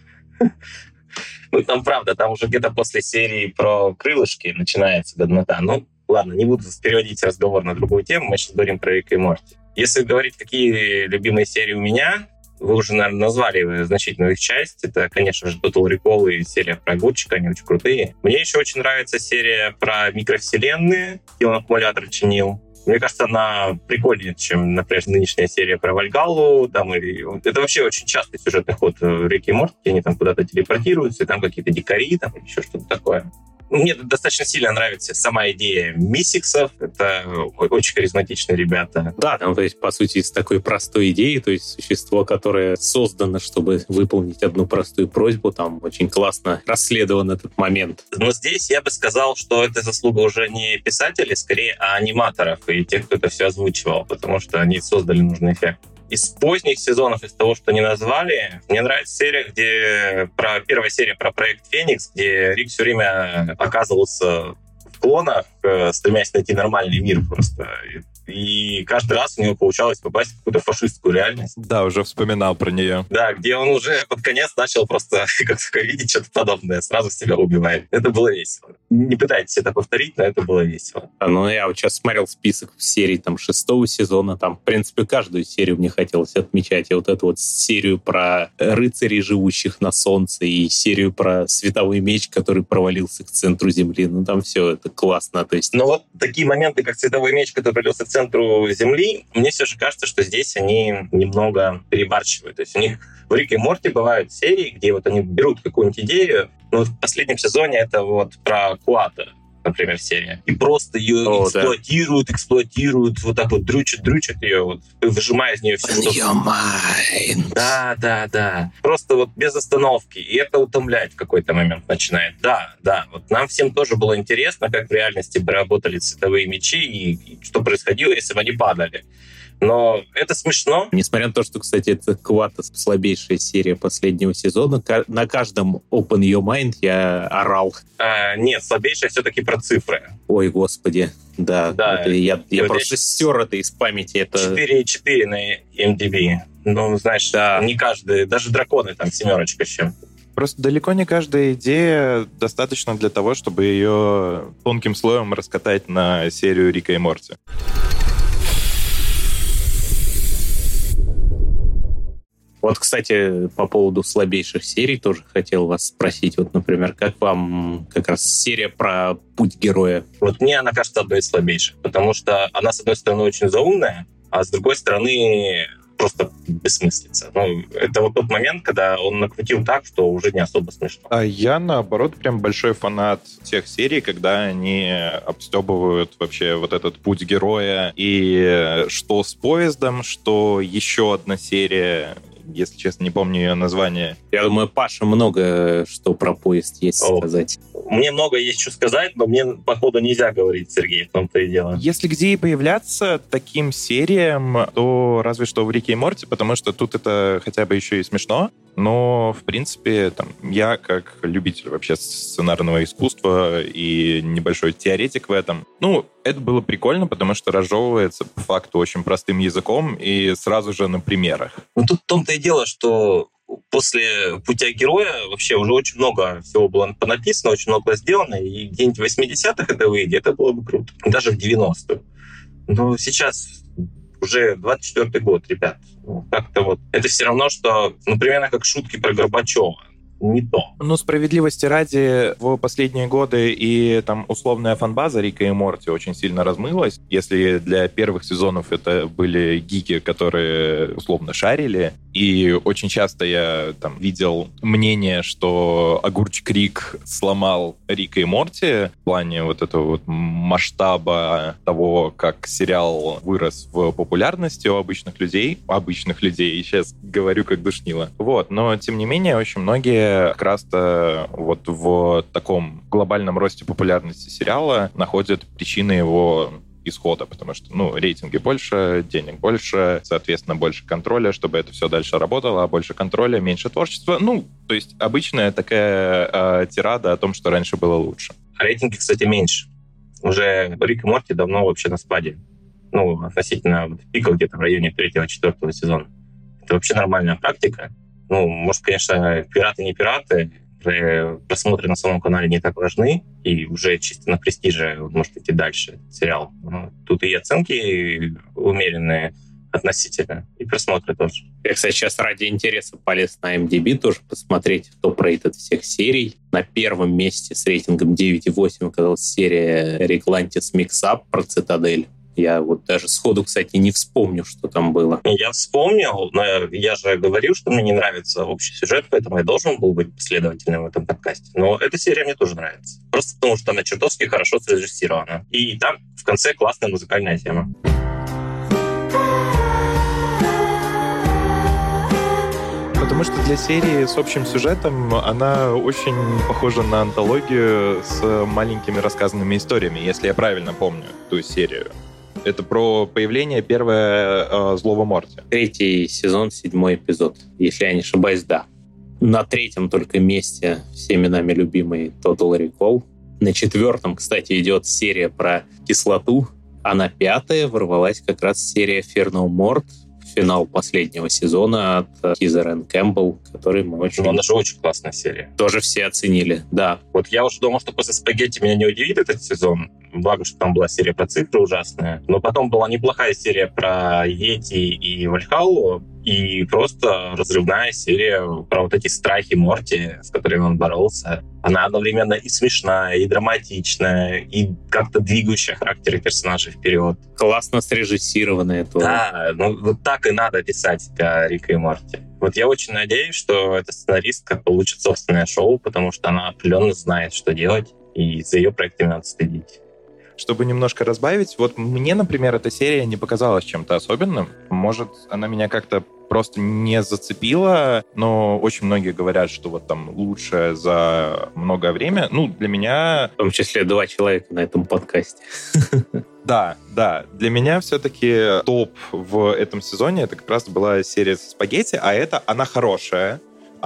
Speaker 2: Ну, там правда, там уже где-то после серии про крылышки начинается годнота. Ну, ладно, не буду переводить разговор на другую тему, мы сейчас говорим про Рика и Морти. Если говорить, какие любимые серии у меня, вы уже, наверное, назвали значительную их часть. Это, конечно же, Total Recall и серия про Гудчика, они очень крутые. Мне еще очень нравится серия про микровселенные, где он аккумулятор чинил. Мне кажется, она прикольнее, чем, например, нынешняя серия про Вальгаллу. Там, и... Это вообще очень частый сюжетный ход Рики и Морти, они там куда-то телепортируются, и там какие-то дикари, там еще что-то такое. Мне достаточно сильно нравится сама идея Миссиксов. Это очень харизматичные ребята.
Speaker 1: Да, там, то есть, по сути, с такой простой идеей, то есть существо, которое создано, чтобы выполнить одну простую просьбу, там очень классно расследован этот момент.
Speaker 2: Но здесь я бы сказал, что это заслуга уже не писателей, скорее, а аниматоров и тех, кто это все озвучивал, потому что они создали нужный эффект. Из поздних сезонов, из того, что не назвали, мне нравится серия, где про первая серия про проект «Феникс», где Рик все время оказывался в клонах, стремясь найти нормальный мир просто. И каждый раз у него получалось попасть в какую-то фашистскую реальность.
Speaker 3: Да, уже вспоминал про нее.
Speaker 2: Да, где он уже под конец начал просто как только видеть что-то подобное, сразу себя убивает. Это было весело. Не пытайтесь это повторить, но это было весело.
Speaker 1: А, ну, я вот сейчас смотрел список серий там шестого сезона, там, в принципе, каждую серию мне хотелось отмечать. И вот эту вот серию про рыцарей, живущих на солнце, и серию про световой меч, который провалился к центру Земли. Ну, там все это классно. То есть...
Speaker 2: Но вот такие моменты, как световой меч, который провалился к центру Земли, мне все же кажется, что здесь они немного перебарщивают. То есть у них в Рике и Морти бывают серии, где вот они берут какую-нибудь идею. Ну, в последнем сезоне это вот про Куата. например, серия. И просто ее
Speaker 1: О,
Speaker 2: эксплуатируют, да. эксплуатируют, вот так вот дрючат, дрючат ее, вот, выжимая из нее все, что... Да, да, да. Просто вот без остановки. И это утомлять в какой-то момент начинает. Да, да. Вот нам всем тоже было интересно, как в реальности бы работали цветовые мечи и, и что происходило, если бы они падали. Но это смешно.
Speaker 1: Несмотря на то, что, кстати, это Кватас слабейшая серия последнего сезона, на каждом Open Your Mind я орал.
Speaker 2: А, нет, слабейшая все-таки про цифры.
Speaker 1: Ой, господи. Да,
Speaker 2: да
Speaker 1: это, я, я
Speaker 2: вот
Speaker 1: просто
Speaker 2: я...
Speaker 1: стер это из памяти. Это...
Speaker 2: четыре и четыре на эм ди би. Ну, знаешь, да. не каждый, даже драконы там семерочка с чем.
Speaker 3: Просто далеко не каждая идея достаточно для того, чтобы ее тонким слоем раскатать на серию Рика и Морти.
Speaker 1: Вот, кстати, по поводу слабейших серий тоже хотел вас спросить. Вот, например, как вам как раз серия про путь героя?
Speaker 2: Вот мне она кажется одной из слабейших, потому что она, с одной стороны, очень заумная, а с другой стороны, просто бессмыслица. Ну, это вот тот момент, когда он накрутил так, что уже не особо смешно.
Speaker 3: А я, наоборот, прям большой фанат тех серий, когда они обстебывают вообще вот этот путь героя, и что с поездом, что еще одна серия... Если честно, не помню ее название.
Speaker 1: Я думаю, Паша много что про поезд есть О. сказать.
Speaker 2: Мне много есть что сказать, но мне, походу, нельзя говорить, Сергей, в том-то и дело.
Speaker 3: Если где и появляться таким сериям, то разве что в Рике и Морти, потому что тут это хотя бы еще и смешно. Но, в принципе, там, я, как любитель вообще сценарного искусства и небольшой теоретик в этом, ну, это было прикольно, потому что разжевывается по факту очень простым языком и сразу же на примерах.
Speaker 2: Ну, тут в том-то и дело, что после «Путя героя» вообще уже очень много всего было понаписано, очень много сделано, и где-нибудь в восьмидесятых это выйдет, это было бы круто. Даже в девяностых. Но сейчас уже двадцать четвёртый год, ребят. Как-то вот. Это все равно, что, ну, примерно как шутки про Горбачева. Не то.
Speaker 3: Ну, справедливости ради, в последние годы и там условная фан-база Рика и Морти очень сильно размылась. Если для первых сезонов это были гики, которые условно шарили, и очень часто я там видел мнение, что Огурчик Рик сломал Рика и Морти в плане вот этого вот масштаба того, как сериал вырос в популярности у обычных людей. Обычных людей, сейчас говорю как душнило. Вот, но тем не менее, очень многие как раз-то вот в таком глобальном росте популярности сериала находят причины его исхода, потому что, ну, рейтинги больше, денег больше, соответственно, больше контроля, чтобы это все дальше работало, а больше контроля, меньше творчества. Ну, то есть обычная такая э, тирада о том, что раньше было лучше.
Speaker 2: А рейтинги, кстати, меньше. Уже Рик и Морти давно вообще на спаде. Ну, относительно вот, пика где-то в районе третьего-четвертого сезона. Это вообще нормальная практика. Ну, может, конечно, пираты не пираты, просмотры на самом канале не так важны, и уже чисто на престиже может идти дальше сериал. Тут и оценки умеренные относительно, и просмотры тоже.
Speaker 1: Я, кстати, сейчас ради интереса полез на эм ди би тоже посмотреть топ-рейтед всех серий. На первом месте с рейтингом девять и восемь оказалась серия «Реглантис Миксап» про Цитадель. Я вот даже сходу, кстати, не вспомню, что там было.
Speaker 2: Я вспомнил, но я же говорил, что мне не нравится общий сюжет, поэтому я должен был быть последовательным в этом подкасте. Но эта серия мне тоже нравится. Просто потому, что она чертовски хорошо срежиссирована. И там в конце классная музыкальная тема.
Speaker 3: Потому что для серии с общим сюжетом она очень похожа на антологию с маленькими рассказанными историями, если я правильно помню ту серию. Это про появление первого э, злого Морти.
Speaker 1: Третий сезон, седьмой эпизод. Если я не ошибаюсь, да. На третьем только месте всеми нами любимый Total Recall. На четвертом, кстати, идет серия про кислоту. А на пятое ворвалась как раз серия Fear No More, финал последнего сезона от Кизер энд Кэмпбелл, который мы очень...
Speaker 2: Ну, она же очень классная серия.
Speaker 1: Тоже все оценили, да.
Speaker 2: Вот я уже думал, что после «Спагетти» меня не удивит этот сезон. Благо, что там была серия про цифры ужасная. Но потом была неплохая серия про Йети и Вальхаллу. И просто разрывная серия про вот эти страхи Морти, с которыми он боролся. Она одновременно и смешная, и драматичная, и как-то двигающая характеры персонажей вперед.
Speaker 1: Классно срежиссированная тоже.
Speaker 2: Да, ну вот так и надо писать для Рика и Морти. Вот я очень надеюсь, что эта сценаристка получит собственное шоу, потому что она определенно знает, что делать. и за ее проектами надо следить.
Speaker 3: Чтобы немножко разбавить, вот мне, например, эта серия не показалась чем-то особенным. Может, она меня как-то просто не зацепила, но очень многие говорят, что вот там лучшее за многое время. Ну, для меня...
Speaker 1: В том числе два человека на этом подкасте.
Speaker 3: Да, да. Для меня все-таки топ в этом сезоне это как раз была серия «Спагетти», а это она хорошая.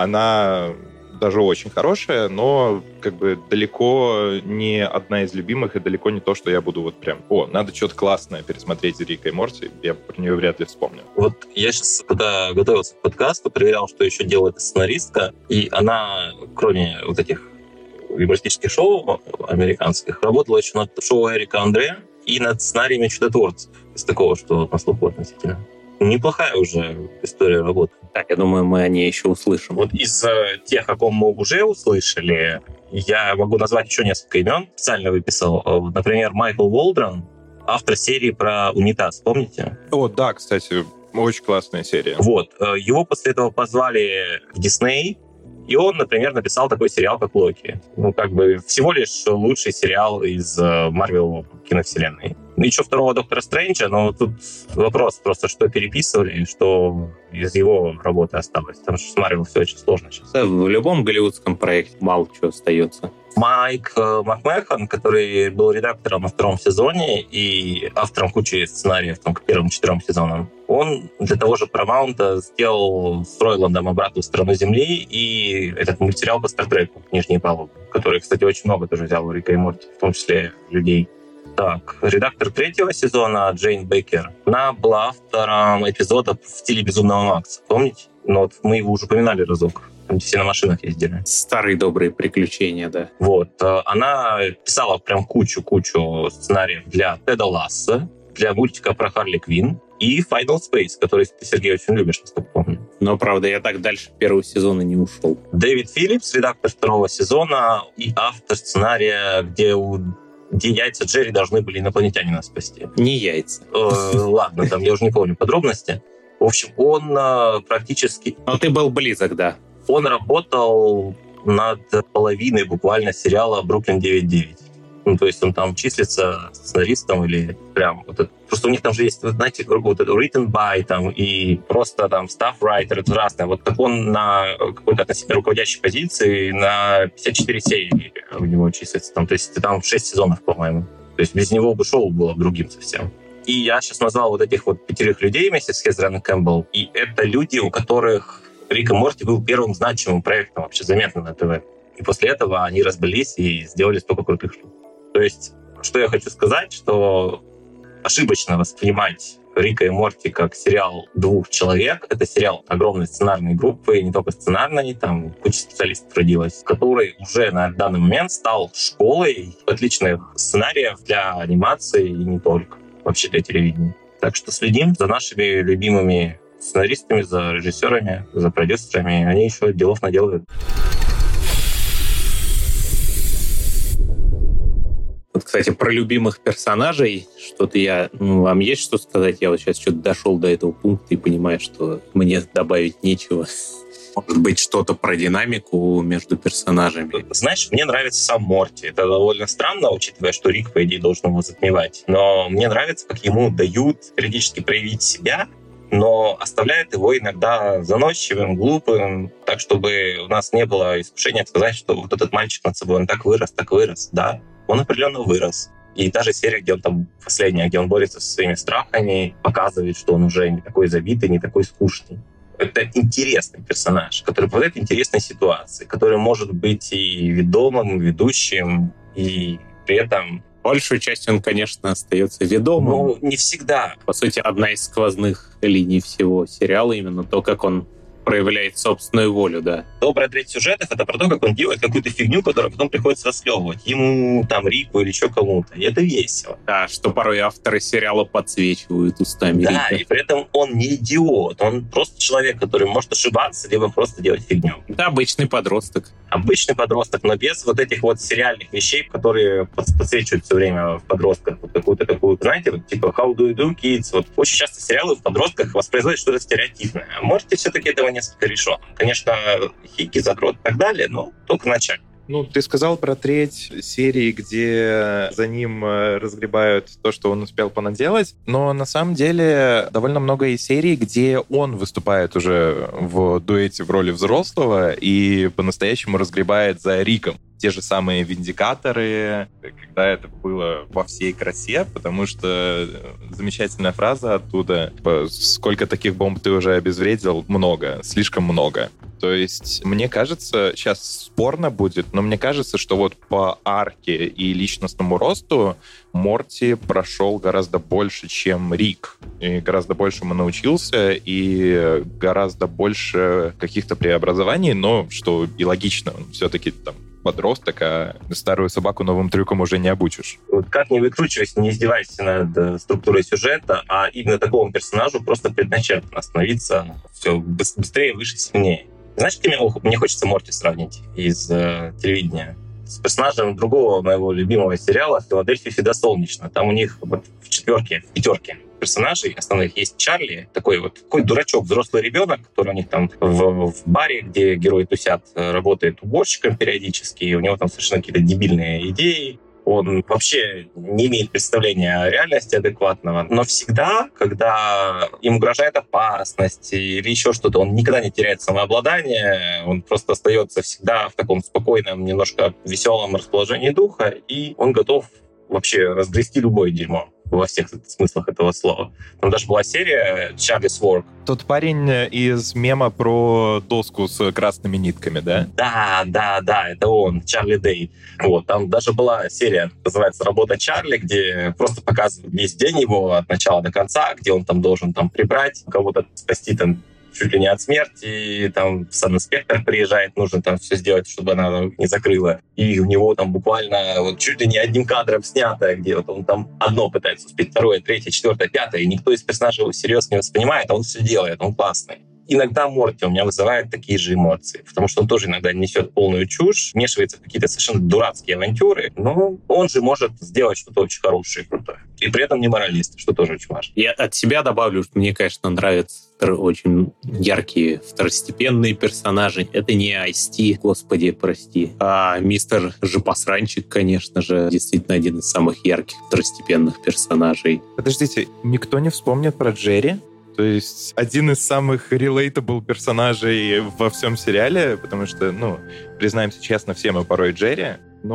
Speaker 3: Она даже очень хорошая, но как бы далеко не одна из любимых и далеко не то, что я буду вот прям, о, надо что-то классное пересмотреть Рика и Морти, я про нее вряд ли вспомню.
Speaker 2: Вот я сейчас, когда готовился к подкасту, проверял, что еще делает сценаристка, и она, кроме вот этих юмористических шоу американских, работала еще над шоу Эрика Андре и над сценариями чудотворцев, из такого, что на слуху относительно. Неплохая уже история работы.
Speaker 1: Так, я думаю, мы о ней еще услышим.
Speaker 2: Вот из э, тех, о ком мы уже услышали, я могу назвать еще несколько имен. Специально выписал. Например, Майкл Уолдрон, автор серии про унитаз, помните?
Speaker 3: О, да, кстати, очень классная серия.
Speaker 2: Вот. Его после этого позвали в Дисней, и он, например, написал такой сериал, как «Локи». Ну, как бы всего лишь лучший сериал из Марвел киновселенной. Еще второго Доктора Стрэнджа, но тут вопрос просто, что переписывали, что из его работы осталось. Потому что с Марвел все очень сложно сейчас.
Speaker 1: Да, в любом голливудском проекте мало чего остается.
Speaker 2: Майк Макмехан, который был редактором на втором сезоне и автором кучи сценариев там, к первым четырем сезонам, он для того же Paramount сделал с Ройландом «Обратную сторону Земли» и этот мультсериал по Стартреку «Нижние палубы», который, кстати, очень много тоже взял у Рика и Морти, в том числе людей. Так, редактор третьего сезона Джейн Бейкер, она была автором эпизодов в стиле «Безумного Макса». Помните? Ну вот мы его уже упоминали разок. Там все на машинах ездили.
Speaker 1: Старые добрые приключения, да.
Speaker 2: Вот. Она писала прям кучу-кучу сценариев для Теда Ласса, для мультика про Харли Квинн и Final Space, который ты, Сергей, очень любишь, насколько помню.
Speaker 1: Но, правда, я так дальше первого сезона не ушел.
Speaker 2: Дэвид Филлипс, редактор второго сезона и автор сценария, где у где яйца Джерри должны были инопланетяне нас спасти.
Speaker 1: Не яйца.
Speaker 2: Э, ладно, там я уже не помню подробности. В общем, он э, практически...
Speaker 1: Но ты был близок, да.
Speaker 2: Он работал над половиной буквально сериала «Бруклин девять девять». Ну, то есть он там числится сценаристом или прям... Вот это, просто у них там же есть, вы знаете, вот это written by там, и просто там staff writer, это разное. Вот так он на какой-то относительно руководящей позиции на пятьдесят четыре серии у него числится. Там, то есть там шесть сезонов, по-моему. То есть без него бы шоу было другим совсем. И я сейчас назвал вот этих вот пятерых людей вместе с Хезер и Кэмпбелл. И это люди, у которых Рик и Морти был первым значимым проектом вообще заметным на ТВ. И после этого они разбились и сделали столько крутых штук. То есть, что я хочу сказать, что ошибочно воспринимать Рика и Морти как сериал двух человек. Это сериал огромной сценарной группы, и не только сценарной, там куча специалистов родилась, который уже на данный момент стал школой отличных сценариев для анимации и не только, вообще для телевидения. Так что следим за нашими любимыми сценаристами, за режиссерами, за продюсерами. Они еще делов наделают.
Speaker 1: Вот, кстати, про любимых персонажей, что-то я... Ну, вам есть что сказать? Я вот сейчас что-то дошел до этого пункта и понимаю, что мне добавить нечего. Может быть, что-то про динамику между персонажами.
Speaker 2: Знаешь, мне нравится сам Морти. Это довольно странно, учитывая, что Рик, по идее, должен его затмевать. Но мне нравится, как ему дают периодически проявить себя, но оставляют его иногда заносчивым, глупым, так, чтобы у нас не было искушения сказать, что вот этот мальчик над собой, он так вырос, так вырос, да. Он определенно вырос. И даже серия, где он там последняя, где он борется со своими страхами, показывает, что он уже не такой забитый, не такой скучный. Это интересный персонаж, который попадает в интересные ситуации, который может быть и ведомым, и ведущим, и при этом...
Speaker 1: Большую часть он, конечно, остается ведомым.
Speaker 2: Ну, не всегда.
Speaker 1: По сути, одна из сквозных линий всего сериала именно то, как он проявляет собственную волю, да.
Speaker 2: Добрая треть сюжетов — это про то, как он делает какую-то фигню, которую потом приходится расклевывать. Ему, там, Рику или еще кому-то. И это весело.
Speaker 1: Да, что порой авторы сериала подсвечивают устами
Speaker 2: Да,
Speaker 1: Рика.
Speaker 2: и при этом он не идиот. Он просто человек, который может ошибаться, либо просто делать фигню.
Speaker 1: Это обычный подросток.
Speaker 2: Обычный подросток, но без вот этих вот сериальных вещей, которые подсвечивают все время в подростках. Вот какую-то такую, знаете, вот типа How do you do, kids? Вот очень часто сериалы в подростках воспроизводят что-то стереотипное. А Морти все-таки этого несколько решен. Конечно, хики, задрот и так далее, но только в начале.
Speaker 3: Ну, ты сказал про треть серии, где за ним разгребают то, что он успел понаделать, но на самом деле довольно много и серий, где он выступает уже в дуэте в роли взрослого и по-настоящему разгребает за Риком. Те же самые «Виндикаторы», когда это было во всей красе, потому что замечательная фраза оттуда: «Сколько таких бомб ты уже обезвредил?» Много, слишком много. То есть, мне кажется, сейчас спорно будет, но мне кажется, что вот по арке и личностному росту Морти прошел гораздо больше, чем Рик. И гораздо большему научился, и гораздо больше каких-то преобразований, но, что и логично, он все-таки там подросток, а старую собаку новым трюкам уже не обучишь.
Speaker 2: Вот как не выкручивайся, не издевайся над структурой сюжета, а именно такому персонажу просто предначертано становиться все быстрее, выше, сильнее. Знаешь, кем мне хочется Морти сравнить из э, телевидения? С персонажем другого моего любимого сериала «Филадельфия всегда солнечно». Там у них вот в четверке, в пятерке персонажей основных есть Чарли, такой вот такой дурачок, взрослый ребенок, который у них там в, в баре, где герои тусят, работает уборщиком периодически, и у него там совершенно какие-то дебильные идеи. Он вообще не имеет представления о реальности адекватного. Но всегда, когда им угрожает опасность или еще что-то, он никогда не теряет самообладание, он просто остается всегда в таком спокойном, немножко веселом расположении духа, и он готов вообще разгрести любое дерьмо во всех смыслах этого слова. Там даже была серия «Charlie's Work».
Speaker 3: Тот парень из мема про доску с красными нитками, да?
Speaker 2: Да, да, да, это он, Чарли Дэй. Вот, там даже была серия, называется «Работа Чарли», где просто показывают весь день его от начала до конца, где он там должен там прибрать, кого-то спасти там чуть ли не от смерти, там санинспектор приезжает, нужно там все сделать, чтобы она не закрыла. И у него там буквально вот чуть ли не одним кадром снято, где вот он там одно пытается успеть, второе, третье, четвертое, пятое, и никто из персонажей его всерьез не воспринимает, а он все делает, он классный. Иногда Морти у меня вызывает такие же эмоции, потому что он тоже иногда несет полную чушь, вмешивается в какие-то совершенно дурацкие авантюры, но он же может сделать что-то очень хорошее и крутое. И при этом не моралист, что тоже очень важно.
Speaker 1: Я от себя добавлю, что мне, конечно, нравятся очень яркие второстепенные персонажи. Это не Айс-Ти, господи, прости, а мистер Жопосранчик, конечно же, действительно один из самых ярких второстепенных персонажей.
Speaker 3: Подождите, никто не вспомнит про Джерри? То есть один из самых relatable персонажей во всем сериале, потому что, ну, признаемся честно, все мы порой Джерри,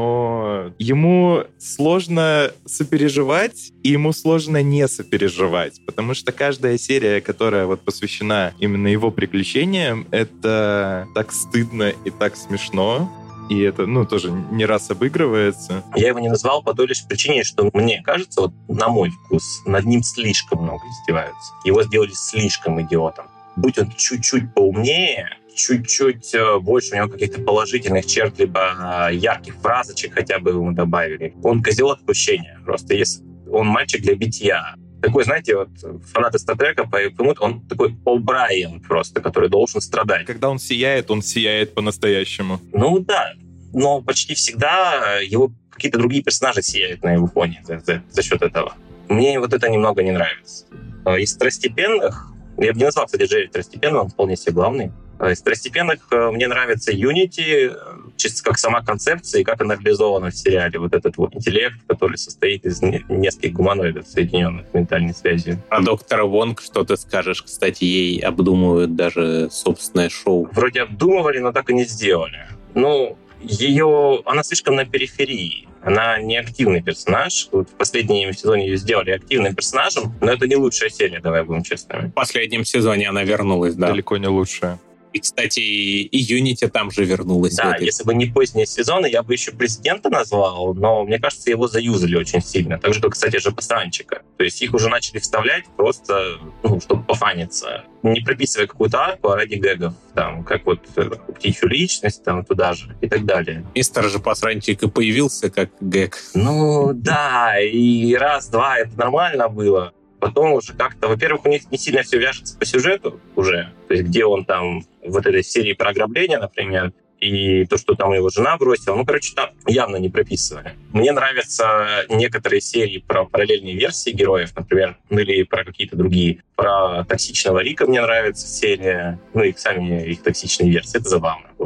Speaker 3: но ему сложно сопереживать, и ему сложно не сопереживать, потому что каждая серия, которая вот посвящена именно его приключениям, это так стыдно и так смешно. И это, ну, тоже не раз обыгрывается.
Speaker 2: Я его не назвал по той лишь причине, что мне кажется, вот на мой вкус, над ним слишком много издеваются. Его сделали слишком идиотом. Будь он чуть-чуть поумнее, чуть-чуть больше у него каких-то положительных черт, либо ярких фразочек хотя бы ему добавили. Он козел отпущения. Просто если он мальчик для битья. Такой, знаете, вот фанаты Стартрека поймут, он такой О'Брайен просто, который должен страдать.
Speaker 3: Когда он сияет, он сияет по-настоящему.
Speaker 2: Ну да, но почти всегда его какие-то другие персонажи сияют на его фоне за, за, за счет этого. Мне вот это немного не нравится. Из второстепенных, я бы не назвал, кстати, Джерри второстепенным, он вполне себе главный. Из второстепенных мне нравится Unity, чисто как сама концепция и как она реализована в сериале. Вот этот вот интеллект, который состоит из нескольких гуманоидов, соединенных ментальной связью.
Speaker 1: А доктора Вонг, что ты скажешь? Кстати, ей обдумывают даже собственное шоу.
Speaker 2: Вроде обдумывали, но так и не сделали. Ну, ее... Она слишком на периферии. Она не активный персонаж. Вот в последнем сезоне ее сделали активным персонажем, но это не лучшая серия, давай будем честными.
Speaker 1: В последнем сезоне она вернулась, да.
Speaker 3: Далеко не лучшая.
Speaker 1: И, кстати, и Unity там же вернулась.
Speaker 2: Да,
Speaker 1: этой...
Speaker 2: если бы не поздние сезоны, я бы еще президента назвал, но мне кажется, его заюзали очень сильно. Так же, как, кстати, же Пасранчика. То есть их уже начали вставлять просто, ну, чтобы пофаниться. Не прописывая какую-то арку, а ради гэгов. Там, как вот птичью личность, там, туда же, и так далее.
Speaker 1: Мистер же Пасранчик и появился как гэг.
Speaker 2: Ну, да, и раз-два это нормально было. Потом уже как-то, во-первых, у них не сильно все вяжется по сюжету уже. То есть где он там вот этой серии про ограбление, например, и то, что там его жена бросила. Ну, короче, там явно не прописывали. Мне нравятся некоторые серии про параллельные версии героев, например, ну или про какие-то другие. Про токсичного Рика мне нравится серия, ну и сами их токсичные версии. Это забавно было.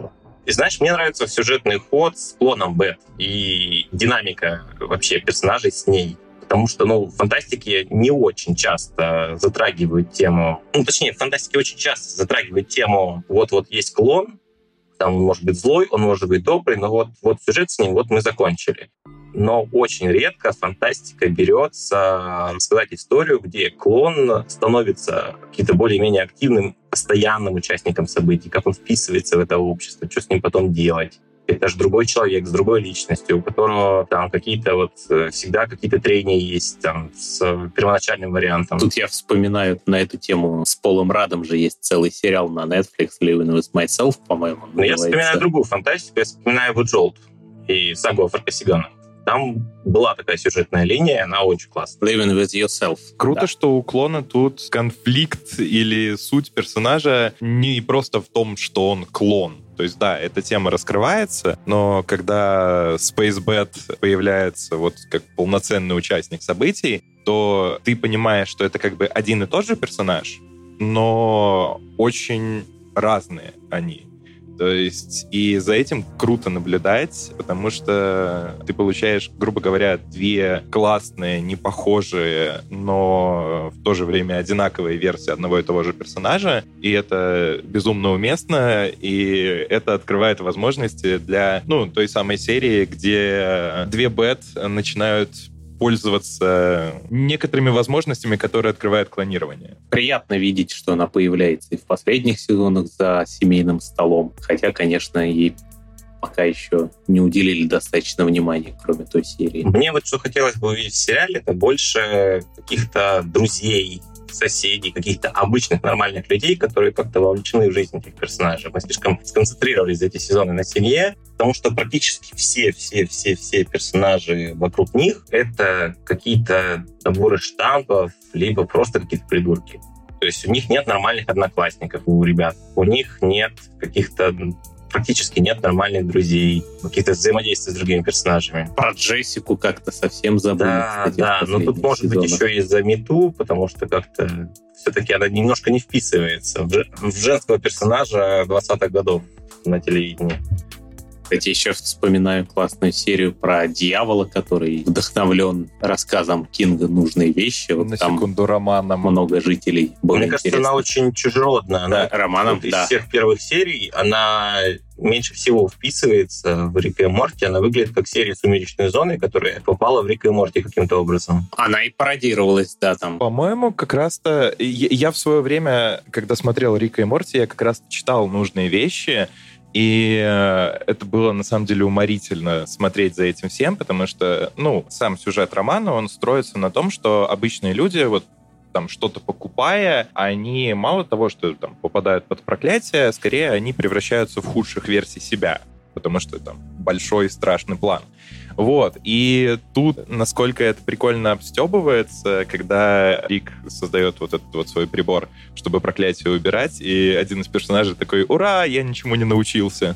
Speaker 2: И знаешь, мне нравится сюжетный ход с клоном Бет и динамика вообще персонажей с ней. Потому что, ну, в фантастике не очень часто затрагивают тему... Ну, точнее, в фантастике очень часто затрагивают тему вот-вот есть клон, там он может быть злой, он может быть добрый, но вот, вот сюжет с ним, вот мы закончили. Но очень редко фантастика берется рассказать историю, где клон становится каким-то более-менее активным, постоянным участником событий, как он вписывается в это общество, что с ним потом делать. Это же другой человек с другой личностью, у которого там какие-то вот всегда какие-то трения есть там с первоначальным вариантом.
Speaker 1: Тут я вспоминаю на эту тему с Полом Радом же есть целый сериал на Netflix «Living with Myself», по-моему.
Speaker 2: Но я вспоминаю другую фантастику, я вспоминаю «Вуджолт» и «Сагу о Фаркасигане». Там была такая сюжетная линия, она очень классная.
Speaker 1: Living with yourself.
Speaker 3: Круто,
Speaker 1: да.
Speaker 3: Что у клона тут конфликт или суть персонажа не просто в том, что он клон. То есть, да, эта тема раскрывается, но когда SpaceBet появляется вот как полноценный участник событий, то ты понимаешь, что это как бы один и тот же персонаж, но очень разные они. То есть, и за этим круто наблюдать, потому что ты получаешь, грубо говоря, две классные, непохожие, но в то же время одинаковые версии одного и того же персонажа, и это безумно уместно, и это открывает возможности для, ну, той самой серии, где две Бет начинают пользоваться некоторыми возможностями, которые открывает клонирование.
Speaker 1: Приятно видеть, что она появляется и в последних сезонах за семейным столом. Хотя, конечно, ей пока еще не уделили достаточно внимания, кроме той серии.
Speaker 2: Мне вот что хотелось бы увидеть в сериале, это больше каких-то друзей, соседей, каких-то обычных нормальных людей, которые как-то вовлечены в жизнь этих персонажей. Мы слишком сконцентрировались за эти сезоны на семье, потому что практически все-все-все-все персонажи вокруг них — это какие-то наборы штампов, либо просто какие-то придурки. То есть у них нет нормальных одноклассников, у ребят. У них нет каких-то... Практически нет нормальных друзей, каких-то взаимодействий с другими персонажами.
Speaker 1: Про Джессику как-то совсем забыли.
Speaker 2: Да,
Speaker 1: кстати,
Speaker 2: да, но тут может
Speaker 1: сезонах.
Speaker 2: быть еще из-за мету, потому что как-то все-таки она немножко не вписывается в, в женского персонажа двадцатых годов на телевидении.
Speaker 1: Кстати, еще вспоминаю классную серию про дьявола, который вдохновлен рассказом Кинга «Нужные вещи». Вот
Speaker 3: на
Speaker 1: там
Speaker 3: секунду романом.
Speaker 1: много жителей. Было
Speaker 2: Мне кажется,
Speaker 1: интересно.
Speaker 2: она очень чужеродная. Она,
Speaker 1: Да, романом,
Speaker 2: вот из
Speaker 1: да.
Speaker 2: всех первых серий она меньше всего вписывается в Рика и Морти. Она выглядит как серия «Сумеречной зоны», которая попала в Рика и Морти каким-то образом.
Speaker 1: Она и пародировалась, да, там.
Speaker 3: По-моему, как раз-то... Я, я в свое время, когда смотрел Рика и Морти, я как раз читал «Нужные вещи», и это было, на самом деле, уморительно смотреть за этим всем, потому что, ну, сам сюжет романа, он строится на том, что обычные люди, вот, там, что-то покупая, они мало того, что там попадают под проклятие, скорее они превращаются в худших версий себя, потому что там большой страшный план. Вот. И тут, насколько это прикольно обстебывается, когда Рик создает вот этот вот свой прибор, чтобы проклятие убирать, и один из персонажей такой: «Ура, я ничему не научился».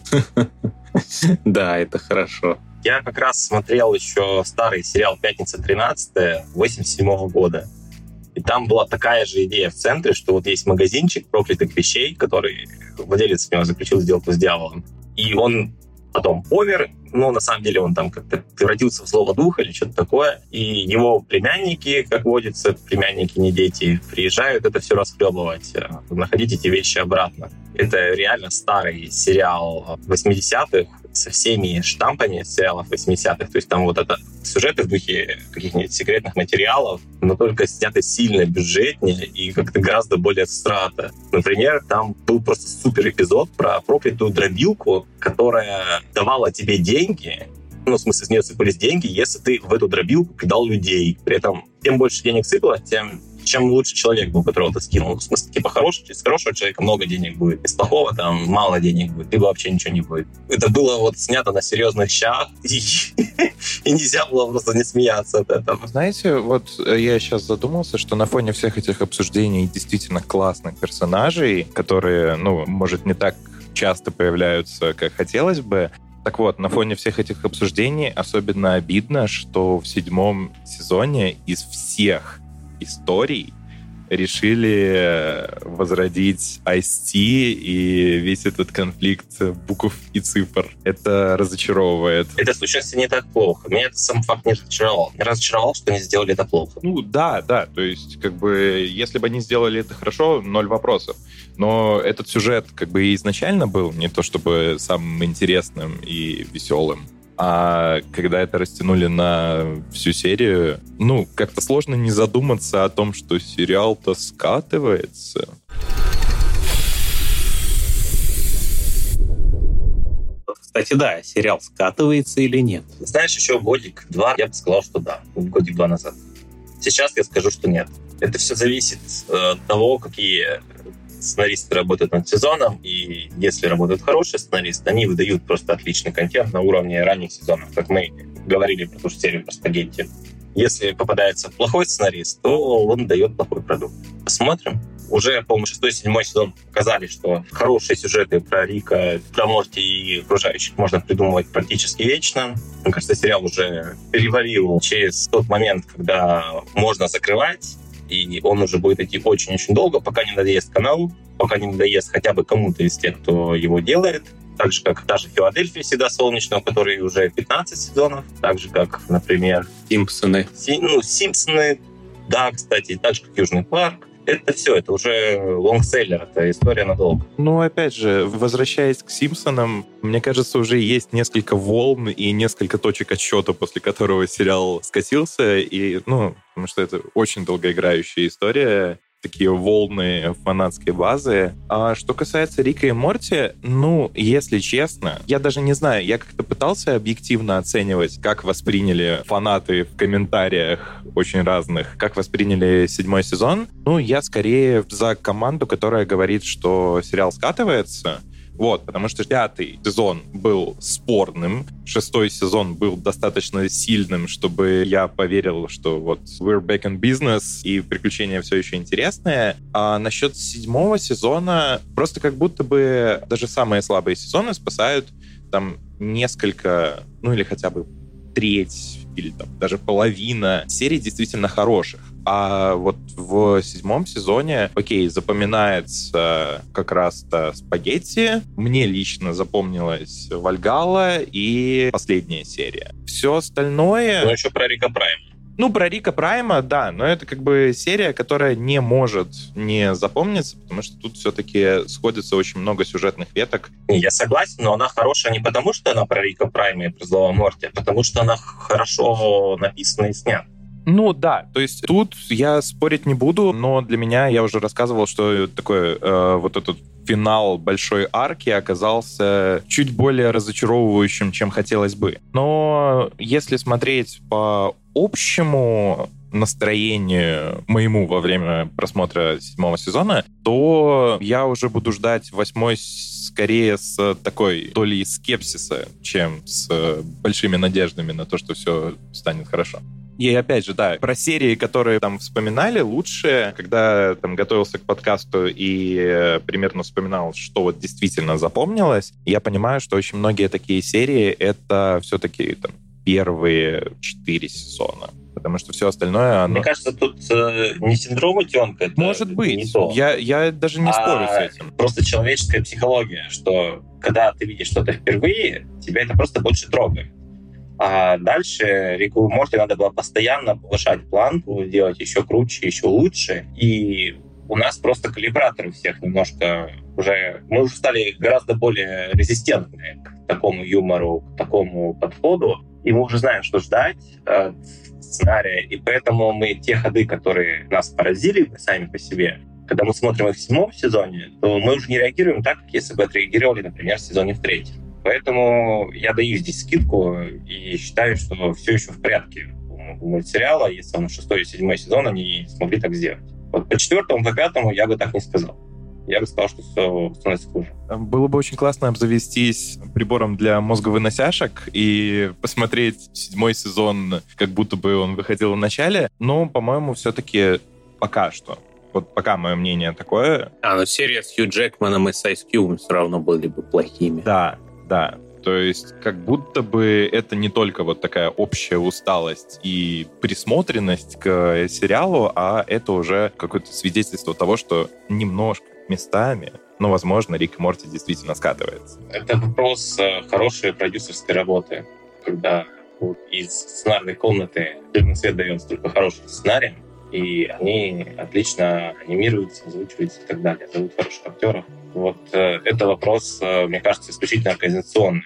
Speaker 1: Да, это хорошо.
Speaker 2: Я как раз смотрел еще старый сериал «Пятница тринадцатая» восемьдесят седьмого года. И там была такая же идея в центре, что вот есть магазинчик проклятых вещей, который владелец с него заключил сделку с дьяволом. И он потом помер, но на самом деле он там как-то превратился в злого духа или что-то такое. И его племянники, как водится, племянники, не дети, приезжают это все расхлебывать, находить эти вещи обратно. Это реально старый сериал восьмидесятых со всеми штампами сериалов восьмидесятых. То есть там вот это сюжеты в духе каких-нибудь секретных материалов, но только сняты сильно бюджетнее и как-то гораздо более встрато. Например, там был просто супер эпизод про проклятую дробилку, которая давала тебе деньги, ну, в смысле, с нее сыпались деньги, если ты в эту дробилку кидал людей. При этом, тем больше денег сыпало, тем чем лучше человек был, которого ты скинул. В смысле, типа, хороший, из хорошего человека много денег будет, из плохого там мало денег будет, либо вообще ничего не будет. Это было вот снято на серьезных щах, и, и нельзя было просто не смеяться от этого.
Speaker 3: Знаете, вот я сейчас задумался, что на фоне всех этих обсуждений действительно классных персонажей, которые, ну, может, не так часто появляются, как хотелось бы. Так вот, на фоне всех этих обсуждений особенно обидно, что в седьмом сезоне из всех историй решили возродить Ice-T и весь этот конфликт букв и цифр. Это разочаровывает.
Speaker 2: Это случается не так плохо. Меня это сам факт не разочаровал. Не разочаровал, что они сделали это плохо.
Speaker 3: Ну да, да. То есть, как бы, если бы они сделали это хорошо, ноль вопросов. Но этот сюжет как бы изначально был не то чтобы самым интересным и веселым. А когда это растянули на всю серию, ну, как-то сложно не задуматься о том, что сериал-то скатывается.
Speaker 1: Кстати, да, сериал скатывается или нет?
Speaker 2: Знаешь, еще годик-два, я бы сказал, что да. Годик-два назад. Сейчас я скажу, что нет. Это все зависит от того, какие сценаристы работают над сезоном, и если работают хорошие сценаристы, они выдают просто отличный контент на уровне ранних сезонов, как мы говорили про ту же серию про спагетти. Если попадается плохой сценарист, то он дает плохой продукт. Посмотрим. Уже, по-моему, шестой, седьмой сезон показали, что хорошие сюжеты про Рика, про Морти и окружающих можно придумывать практически вечно. Мне кажется, сериал уже перевалил через тот момент, когда можно закрывать, и он уже будет идти очень-очень долго, пока не надоест каналу, пока не надоест хотя бы кому-то из тех, кто его делает. Так же, как та же «Филадельфия» всегда солнечная, у которой уже пятнадцать сезонов. Так же, как, например...
Speaker 1: «Симпсоны».
Speaker 2: Си, ну, «Симпсоны», да, кстати, так же, как «Южный парк». Это все, это уже лонгселлер, это история надолго.
Speaker 3: Ну, опять же, возвращаясь к «Симпсонам», мне кажется, уже есть несколько волн и несколько точек отсчета, после которого сериал скатился, и, ну, потому что это очень долгоиграющая история, такие волны фанатской базы. А что касается Рика и Морти, ну, если честно, я даже не знаю, я как-то пытался объективно оценивать, как восприняли фанаты в комментариях очень разных, как восприняли седьмой сезон. Ну, я скорее за команду, которая говорит, что сериал скатывается. Вот, потому что пятый сезон был спорным, шестой сезон был достаточно сильным, чтобы я поверил, что вот we're back in business, и приключения все еще интересные. А насчет седьмого сезона просто как будто бы даже самые слабые сезоны спасают там несколько, ну или хотя бы треть или там даже половина серий действительно хороших. А вот в седьмом сезоне, окей, запоминается как раз-то «Спагетти». Мне лично запомнилась «Вальгалла» и последняя серия. Все остальное...
Speaker 2: Ну, еще про Рика Прайма.
Speaker 3: Ну, про Рика Прайма, да, но это как бы серия, которая не может не запомниться, потому что тут все-таки сходится очень много сюжетных веток.
Speaker 2: Я согласен, но она хорошая не потому, что она про Рика Прайма и про Злого Морти, а потому что она хорошо написана и снята.
Speaker 3: Ну да, то есть тут я спорить не буду, но для меня, я уже рассказывал, что такой э, вот этот финал большой арки оказался чуть более разочаровывающим, чем хотелось бы. Но если смотреть по общему настроению моему во время просмотра седьмого сезона, то я уже буду ждать восьмой скорее с такой долей скепсиса, чем с большими надеждами на то, что все станет хорошо. И опять же, да, про серии, которые там вспоминали, лучше, когда там готовился к подкасту и э, примерно вспоминал, что вот действительно запомнилось, я понимаю, что очень многие такие серии — это все-таки там первые четыре сезона. Потому что все остальное... Оно...
Speaker 2: Мне кажется, тут э, не синдром утенка, это
Speaker 3: Может быть.
Speaker 2: Не то.
Speaker 3: Я, я даже не
Speaker 2: а
Speaker 3: спорю с этим.
Speaker 2: Просто человеческая психология, что когда ты видишь что-то впервые, тебя это просто больше трогает. А дальше Рику и Морти надо было постоянно повышать планку, делать еще круче, еще лучше. И у нас просто калибраторы всех немножко уже... Мы уже стали гораздо более резистентны к такому юмору, к такому подходу. И мы уже знаем, что ждать от сценария. И поэтому мы те ходы, которые нас поразили сами по себе, когда мы смотрим их в седьмом сезоне, то мы уже не реагируем так, как если бы отреагировали, например, в сезоне в третьем. Поэтому я даю здесь скидку и считаю, что все еще в порядке у мультсериала, если он шестой и седьмой сезон, они смогли так сделать. Вот по четвертому, по пятому я бы так не сказал. Я бы сказал, что все становится хуже.
Speaker 3: Было бы очень классно обзавестись прибором для мозговыносяшек и посмотреть седьмой сезон, как будто бы он выходил в начале. Но, по-моему, все-таки пока что. Вот пока мое мнение такое.
Speaker 1: А, ну серия с Хью Джекманом и с Ice Cube все равно были бы плохими.
Speaker 3: Да. Да, То есть как будто бы это не только вот такая общая усталость и присмотренность к сериалу, а это уже какое-то свидетельство того, что немножко местами, но, возможно, Рик и Морти действительно скатывается.
Speaker 2: Это вопрос хорошей продюсерской работы, когда вот из сценарной комнаты «Дневной свет» дает столько хороших сценариев, и они отлично анимируются, озвучиваются и так далее, зовут хороших актеров. Вот э, это вопрос, э, мне кажется, исключительно организационный.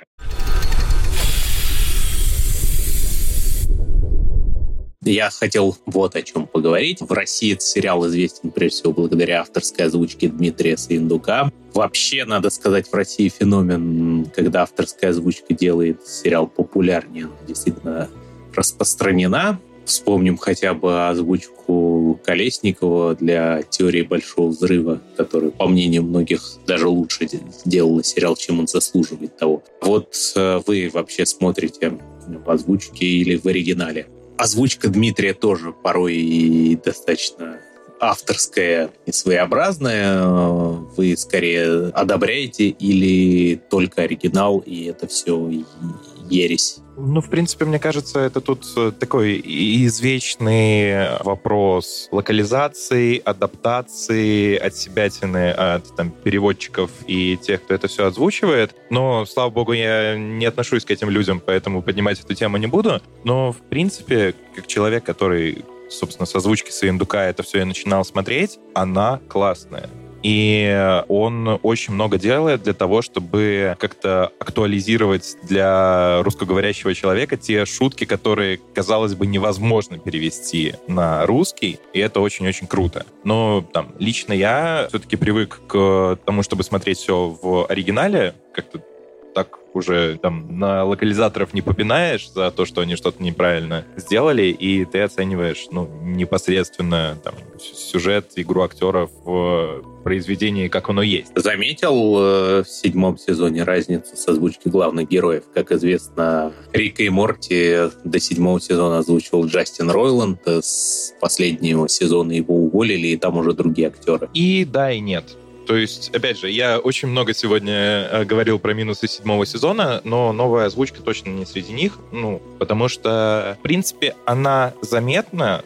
Speaker 1: Я хотел вот о чем поговорить. В России этот сериал известен, прежде всего, благодаря авторской озвучке Дмитрия Саиндука. Вообще, надо сказать, в России феномен, когда авторская озвучка делает сериал популярнее, действительно распространена. Вспомним хотя бы озвучку Колесникова для «Теории большого взрыва», который, по мнению многих, даже лучше сделала сериал, чем он заслуживает того. Вот вы вообще смотрите в озвучке или в оригинале? Озвучка Дмитрия тоже порой и достаточно авторская и своеобразная. Вы скорее одобряете или только оригинал, и это все ересь?
Speaker 3: Ну, в принципе, мне кажется, это тут такой извечный вопрос локализации, адаптации, отсебятины от там, переводчиков и тех, кто это все озвучивает. Но, слава богу, я не отношусь к этим людям, поэтому поднимать эту тему не буду. Но, в принципе, как человек, который, собственно, с озвучки Саиндука это все и начинал смотреть, она классная. И он очень много делает для того, чтобы как-то актуализировать для русскоговорящего человека те шутки, которые, казалось бы, невозможно перевести на русский, и это очень-очень круто. Но там лично я все-таки привык к тому, чтобы смотреть все в оригинале, как-то так уже там на локализаторов не попинаешь за то, что они что-то неправильно сделали, и ты оцениваешь ну, непосредственно там, сюжет, игру актеров в произведении, как оно есть.
Speaker 1: Заметил э, в седьмом сезоне разницу с озвучки главных героев. Как известно, Рика и Морти до седьмого сезона озвучивал Джастин Ройланд, с последнего сезона его уволили, и там уже другие актеры.
Speaker 3: И да, и нет. То есть, опять же, я очень много сегодня говорил про минусы седьмого сезона, но новая озвучка точно не среди них, ну, потому что, в принципе, она заметна,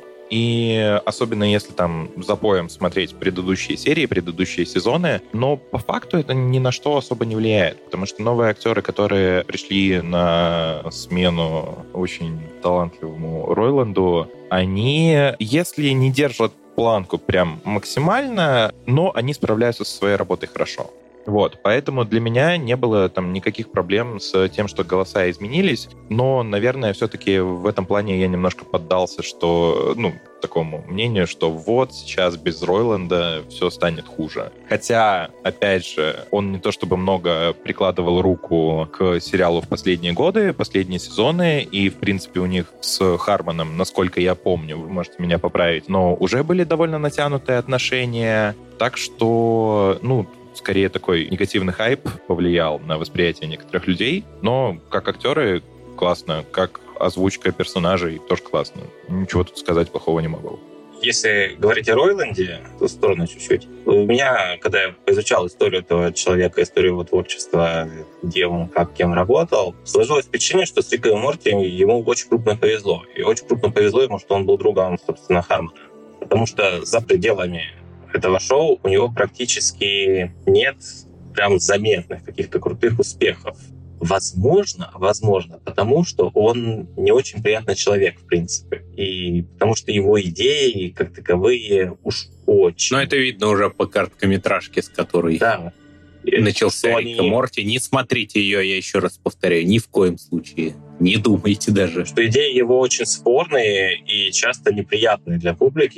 Speaker 3: и особенно если там запоем смотреть предыдущие серии, предыдущие сезоны, но по факту это ни на что особо не влияет, потому что новые актеры, которые пришли на смену очень талантливому Ройланду, они, если не держат планку прям максимально, но они справляются со своей работой хорошо. Вот, поэтому для меня не было там никаких проблем с тем, что голоса изменились, но, наверное, все-таки в этом плане я немножко поддался, что, ну, такому мнению, что вот сейчас без Ройланда все станет хуже. Хотя, опять же, он не то чтобы много прикладывал руку к сериалу в последние годы, последние сезоны, и, в принципе, у них с Хармоном, насколько я помню, вы можете меня поправить, но уже были довольно натянутые отношения, так что, ну, скорее такой негативный хайп повлиял на восприятие некоторых людей, но как актеры классно, как озвучка персонажей тоже классно. Ничего тут сказать плохого не могу.
Speaker 2: Если говорить о Ройланде, то в сторону чуть-чуть. У меня, когда я изучал историю этого человека, историю его творчества, где он, как, кем работал, сложилось впечатление, что с Риком и Морти ему очень крупно повезло. И очень крупно повезло ему, что он был другом, собственно, Хармона. Потому что за пределами этого шоу у него практически нет прям заметных каких-то крутых успехов. Возможно, возможно, потому что он не очень приятный человек, в принципе. И потому что его идеи, как таковые, уж очень...
Speaker 1: Но это видно уже по короткометражке, с которой
Speaker 2: да.
Speaker 1: начался Рик и Морти. Не смотрите ее, я еще раз повторяю, ни в коем случае. Не думайте даже.
Speaker 2: Что идеи его очень спорные и часто неприятные для публики,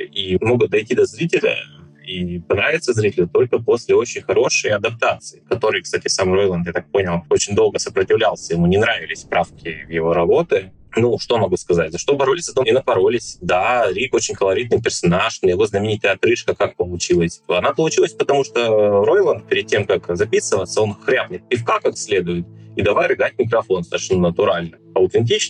Speaker 2: и могут дойти до зрителя, и понравится зрителю только после очень хорошей адаптации, которой, кстати, сам Ройланд, я так понял, очень долго сопротивлялся, ему не нравились правки в его работы. Ну, что могу сказать? За что боролись, за то и напоролись. Да, Рик очень колоритный персонаж, но его знаменитая отрыжка как получилась? Она получилась, потому что Ройланд перед тем, как записываться, он хряпнет пивка как следует, и давай рыгать в микрофон совершенно натурально, аутентично.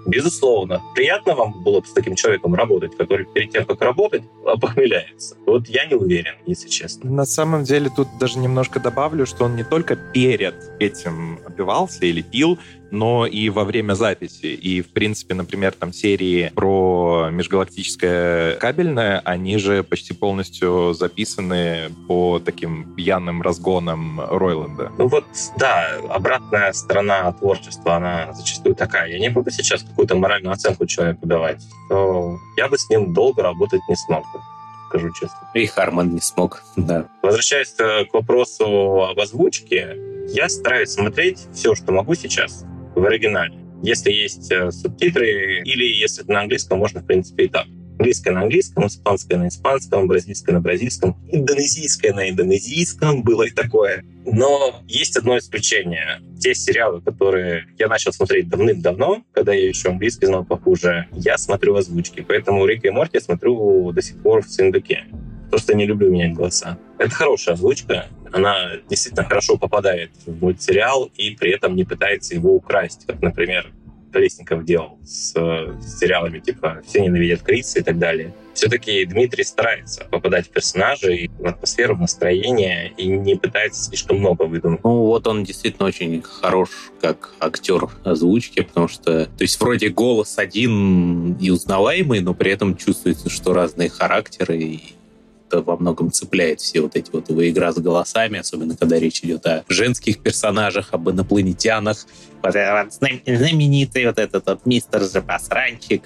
Speaker 2: Безусловно. Приятно вам было бы с таким человеком работать, который перед тем, как работать, опохмеляется. Вот я не уверен, если честно.
Speaker 3: На самом деле тут даже немножко добавлю, что он не только перед этим опивался или пил, но и во время записи. И, в принципе, например, там серии про межгалактическое кабельное, они же почти полностью записаны по таким пьяным разгонам Ройланда.
Speaker 2: Ну вот, да, обратная сторона творчества, она зачастую такая. Я не буду сейчас какую-то моральную оценку человеку давать, то я бы с ним долго работать не смог, скажу честно.
Speaker 1: И Харман не смог, да.
Speaker 2: Возвращаясь к вопросу об озвучке, я стараюсь смотреть все, что могу сейчас, в оригинале. Если есть субтитры, или если это на английском, можно, в принципе, и так. Английское на английском, испанское на испанском, бразильское на бразильском, индонезийское на индонезийском, было и такое. Но есть одно исключение. Те сериалы, которые я начал смотреть давным-давно, когда я еще английский знал похуже, я смотрю озвучки. Поэтому Рика и Морти я смотрю до сих пор в сундуке. Просто не люблю менять голоса. Это хорошая озвучка. Она действительно хорошо попадает в мультсериал и при этом не пытается его украсть, как, например, Колесников делал с, с сериалами типа «Все ненавидят Криса» и так далее. Все-таки Дмитрий старается попадать в персонажей, в атмосферу, в настроение и не пытается слишком много выдумать.
Speaker 1: Ну, вот он действительно очень хорош как актер озвучки, потому что, то есть, вроде голос один и узнаваемый, но при этом чувствуется, что разные характеры, и это во многом цепляет все вот эти вот его игра с голосами, особенно когда речь идет о женских персонажах, об инопланетянах. Вот этот знаменитый вот этот вот мистер Запасранчик.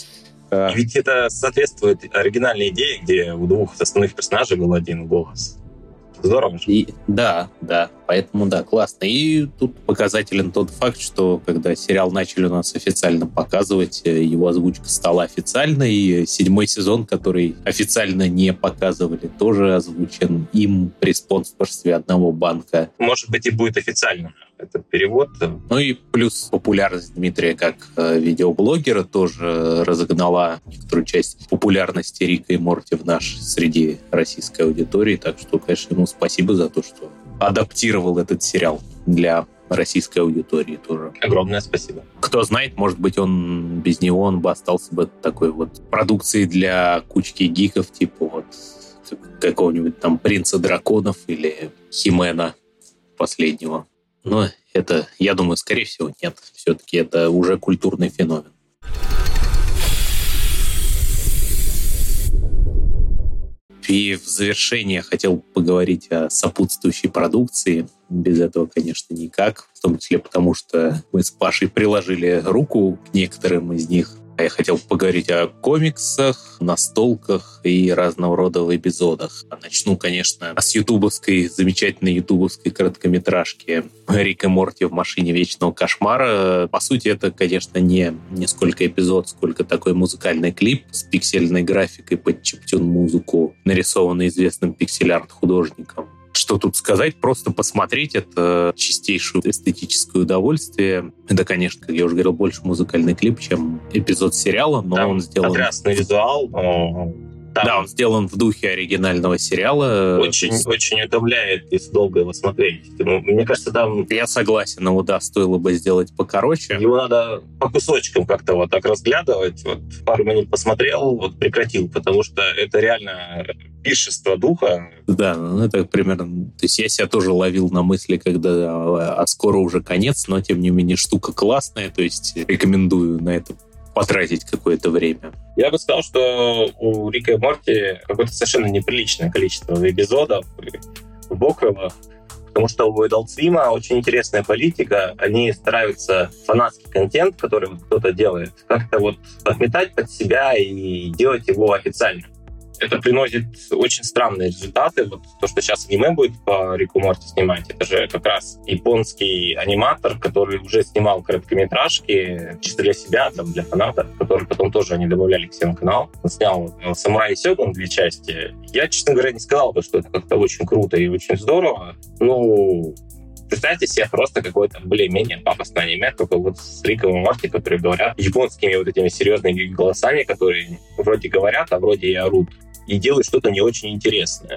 Speaker 2: И ведь это соответствует оригинальной идее, где у двух основных персонажей был один голос. Здорово же.
Speaker 1: И, да, да. Поэтому, да, классно. И тут показателен тот факт, что когда сериал начали у нас официально показывать, его озвучка стала официальной. Седьмой сезон, который официально не показывали, тоже озвучен им при спонсорстве одного банка.
Speaker 2: Может быть, и будет официально этот перевод.
Speaker 1: Ну и плюс популярность Дмитрия как э, видеоблогера тоже разогнала некоторую часть популярности Рика и Морти в наш среди российской аудитории. Так что, конечно, ему спасибо за то, что адаптировал этот сериал для российской аудитории тоже.
Speaker 2: Огромное спасибо.
Speaker 1: Кто знает, может быть, он без него он бы остался бы такой вот продукцией для кучки гиков, типа вот какого-нибудь там Принца Драконов или Химена последнего. Но это, я думаю, скорее всего, нет. Все-таки это уже культурный феномен. И в завершение я хотел поговорить о сопутствующей продукции. Без этого, конечно, никак. В том числе потому, что мы с Пашей приложили руку к некоторым из них. Я хотел поговорить о комиксах, настолках и разного рода эпизодах. Начну, конечно, с ютубовской, замечательной ютубовской короткометражки «Рик и Морти в машине вечного кошмара». По сути, это, конечно, не, не сколько эпизод, сколько такой музыкальный клип с пиксельной графикой под чиптюн-музыку, нарисованный известным пиксель-арт-художником. Что тут сказать? Просто посмотреть. Это чистейшее эстетическое удовольствие. Это, конечно, как я уже говорил, больше музыкальный клип, чем эпизод сериала, но
Speaker 2: там
Speaker 1: он сделан...
Speaker 2: потрясный визуал, но... Там
Speaker 1: да, он сделан в духе оригинального сериала.
Speaker 2: Очень, есть... очень утомляет, если долго его смотреть. Ну, мне кажется, там...
Speaker 1: Я согласен, но да, стоило бы сделать покороче.
Speaker 2: Его надо по кусочкам как-то вот так разглядывать. Вот пару минут посмотрел, вот прекратил, потому что это реально пиршество духа.
Speaker 1: Да, ну это примерно... То есть я себя тоже ловил на мысли, когда а скоро уже конец, но тем не менее штука классная, то есть рекомендую на это потратить какое-то время.
Speaker 2: Я бы сказал, что у Рика и Морти какое-то совершенно неприличное количество эпизодов в боквелах, потому что у Adult Swim очень интересная политика. Они стараются фанатский контент, который кто-то делает, как-то вот подметать под себя и делать его официально. Это приносит очень странные результаты. Вот то, что сейчас аниме будет по Рику Морти снимать, это же как раз японский аниматор, который уже снимал короткометражки чисто для себя, там, для фанатов, которые потом тоже они добавляли к себе на канал. Он снял «Самурай и Сёгун» две части. Я, честно говоря, не сказал бы, что это как-то очень круто и очень здорово. Ну, представьте себе просто какое-то более-менее пафосное аниме, только вот с Риком и Морти, которые говорят японскими вот этими серьезными голосами, которые вроде говорят, а вроде и орут, и делают что-то не очень интересное.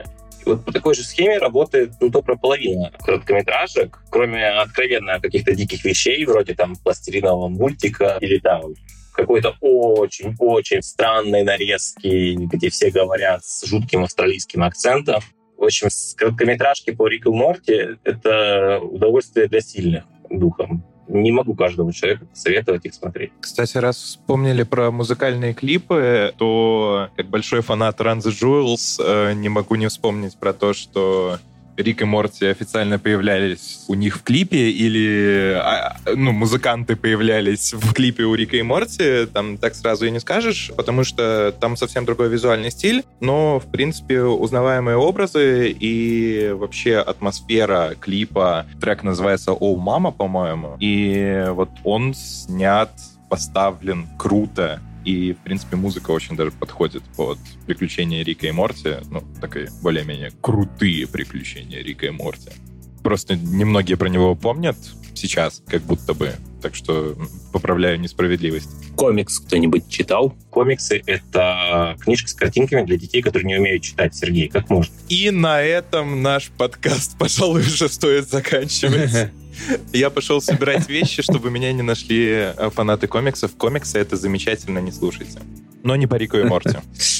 Speaker 2: И вот по такой же схеме работает ну, добрая половина короткометражек, кроме откровенно каких-то диких вещей, вроде там пластилинового мультика или там какой-то очень-очень странной нарезки, где все говорят с жутким австралийским акцентом. В общем, короткометражки по Рику и Морти — это удовольствие для сильных духом. Не могу каждому человеку посоветовать их смотреть.
Speaker 3: Кстати, раз вспомнили про музыкальные клипы, то как большой фанат Run the Jewels не могу не вспомнить про то, что Рик и Морти официально появлялись у них в клипе, или ну, музыканты появлялись в клипе у Рика и Морти, там так сразу и не скажешь, потому что там совсем другой визуальный стиль, но, в принципе, узнаваемые образы и вообще атмосфера клипа. Трек называется «Оу, мама», по-моему, и вот он снят, поставлен круто. И, в принципе, музыка очень даже подходит под приключения Рика и Морти. Ну, такие более-менее крутые приключения Рика и Морти. Просто немногие про него помнят сейчас, как будто бы. Так что поправляю несправедливость.
Speaker 1: Комикс кто-нибудь читал?
Speaker 2: Комиксы — это книжка с картинками для детей, которые не умеют читать. Сергей, как можно?
Speaker 3: И на этом наш подкаст, пожалуй, уже стоит заканчивать. Я пошел собирать вещи, чтобы меня не нашли фанаты комиксов. Комиксы — это замечательно, не слушайте. Но не по Рику и Морти.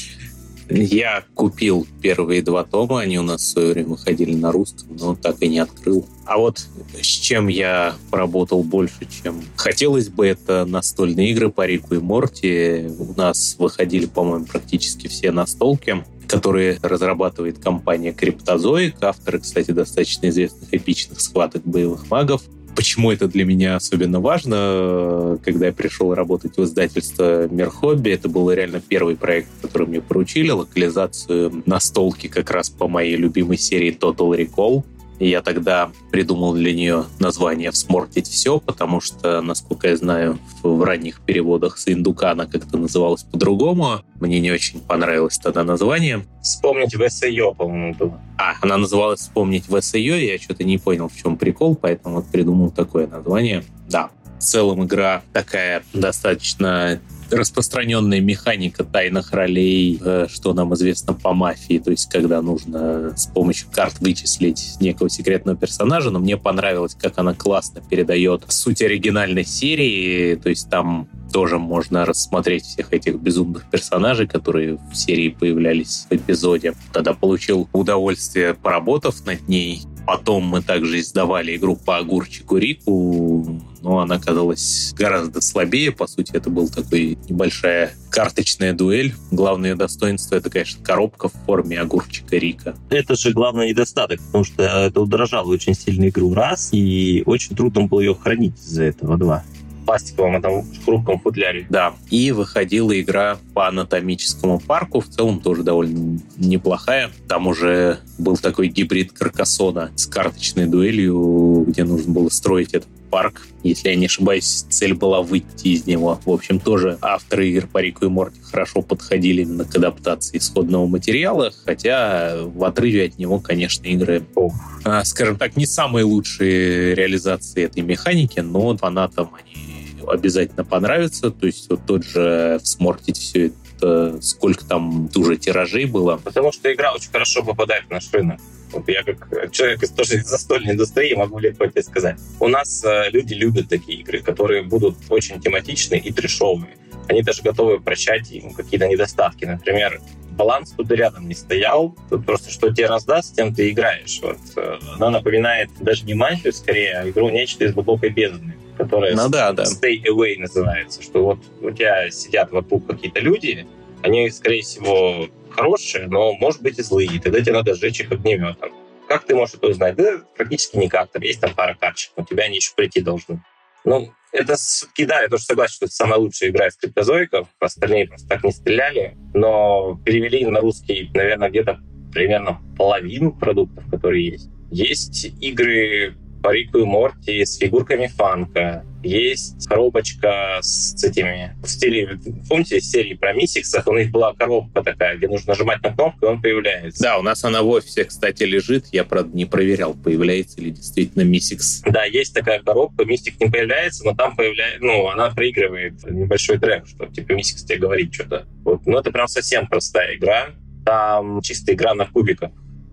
Speaker 1: Я купил первые два тома, они у нас в свое время выходили на русском, но так и не открыл. А вот с чем я поработал больше, чем хотелось бы, это настольные игры по Рику и Морти. У нас выходили, по-моему, практически все настолки, которые разрабатывает компания Криптозоик. Авторы, кстати, достаточно известных эпичных схваток боевых магов. Почему это для меня особенно важно? Когда я пришел работать в издательство «Мир Хобби», это был реально первый проект, который мне поручили, локализацию настолки как раз по моей любимой серии Total Recall. И я тогда придумал для нее название «Всмортить все», потому что, насколько я знаю, в ранних переводах с индука она как-то называлась по-другому. Мне не очень понравилось тогда название.
Speaker 2: «Вспомнить ВСЕ», по-моему, было.
Speaker 1: А, она называлась «Вспомнить ВСЕ», я что-то не понял, в чем прикол, поэтому вот придумал такое название. Да, в целом игра такая достаточно распространенная механика тайных ролей, что нам известно по мафии, то есть когда нужно с помощью карт вычислить некого секретного персонажа, но мне понравилось, как она классно передает суть оригинальной серии, то есть там тоже можно рассмотреть всех этих безумных персонажей, которые в серии появлялись в эпизоде. Тогда получил удовольствие, поработав над ней. Потом мы также издавали игру по огурчику Рику, но она казалась гораздо слабее. По сути, это была такая небольшая карточная дуэль. Главное достоинство — это, конечно, коробка в форме огурчика Рика.
Speaker 2: Это же главный недостаток, потому что это удорожало очень сильно игру раз, и очень трудно было ее хранить из-за этого, два. В пластиковом этом хрупком футляре.
Speaker 1: Да, и выходила игра по анатомическому парку, в целом тоже довольно неплохая. Там уже был такой гибрид Каркассона с карточной дуэлью, где нужно было строить этот парк. Если я не ошибаюсь, цель была выйти из него. В общем, тоже авторы игр по Рику и Морти хорошо подходили именно к адаптации исходного материала, хотя в отрыве от него, конечно, игры,
Speaker 2: Ох.
Speaker 1: скажем так, не самые лучшие реализации этой механики, но фанатам они обязательно понравится. То есть вот тот же «Всмортить все это», сколько там уже тиражей было.
Speaker 2: Потому что игра очень хорошо попадает в наш рынок. Вот я как человек из тоже из застольной индустрии могу легко тебе сказать. У нас э, люди любят такие игры, которые будут очень тематичны и трешовые. Они даже готовы прощать им какие-то недостатки. Например, баланс тут рядом не стоял. Тут просто что тебе раздаст, тем ты играешь. Вот. Она напоминает даже не мафию, скорее, а игру «Нечто из глубокой бездны», которая
Speaker 1: ну, да, да.
Speaker 2: Stay Away называется. Что вот у тебя сидят вокруг какие-то люди, они, скорее всего, хорошие, но, может быть, и злые. И тогда тебе надо сжечь их огнеметом. Как ты можешь это узнать? Да практически никак. Там есть там пара карточек, но у тебя они еще прийти должны. Ну, это все-таки, да, я тоже согласен, что это самая лучшая игра из криптозоиков. Остальные просто так не стреляли. Но перевели на русский, наверное, где-то примерно половину продуктов, которые есть. Есть игры по Рику и Морти с фигурками фанка. Есть коробочка с этими... В стиле... Помните серии про Мисиксах? У них была коробка такая, где нужно нажимать на кнопку, и он появляется.
Speaker 1: Да, у нас она в офисе, кстати, лежит. Я, правда, не проверял, появляется ли действительно Мисикс.
Speaker 2: Да, есть такая коробка, Мистик не появляется, но там появляется... Ну, она проигрывает небольшой трек, что типа Мисикс тебе говорит что-то. Вот. Но это прям совсем простая игра. Там чисто игра на кубиках.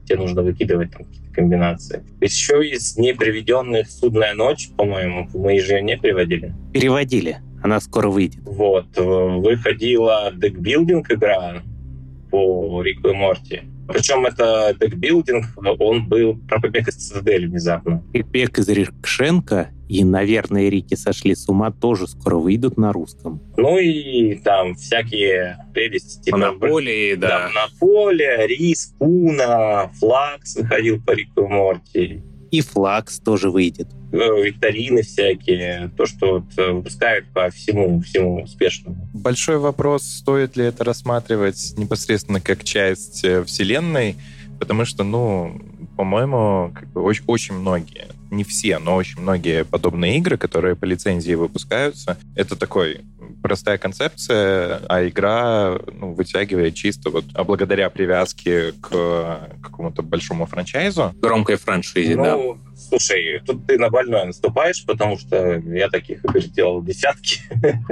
Speaker 2: тебе нужно выкидывать там какие-то комбинации. Еще из неприведенных «Судная ночь», по-моему, мы же ее не приводили.
Speaker 1: Переводили. Она скоро выйдет.
Speaker 2: Вот. Выходила декбилдинг игра по Рику и Морти. Причем это декбилдинг, он был про побег из Цитадели внезапно.
Speaker 1: «Побег из Рикшенко» и, наверное, «Рики сошли с ума» тоже скоро выйдут на русском.
Speaker 2: Ну и там всякие прелести. Типа,
Speaker 1: Монополии, да.
Speaker 2: да. Монополия, Рис, Куна, Флакс выходил по Рику и Морти.
Speaker 1: И Флакс тоже выйдет.
Speaker 2: Викторины всякие, то, что вот выпускают по всему, всему успешному.
Speaker 3: Большой вопрос, стоит ли это рассматривать непосредственно как часть вселенной, потому что, ну, по-моему, как бы очень, очень многие, не все, но очень многие подобные игры, которые по лицензии выпускаются, это такой простая концепция, а игра, ну, вытягивает чисто вот а благодаря привязке к какому-то большому франчайзу.
Speaker 1: Громкой франшизе,
Speaker 2: ну,
Speaker 1: да.
Speaker 2: Слушай, тут ты на больное наступаешь, потому что я таких игр делал десятки.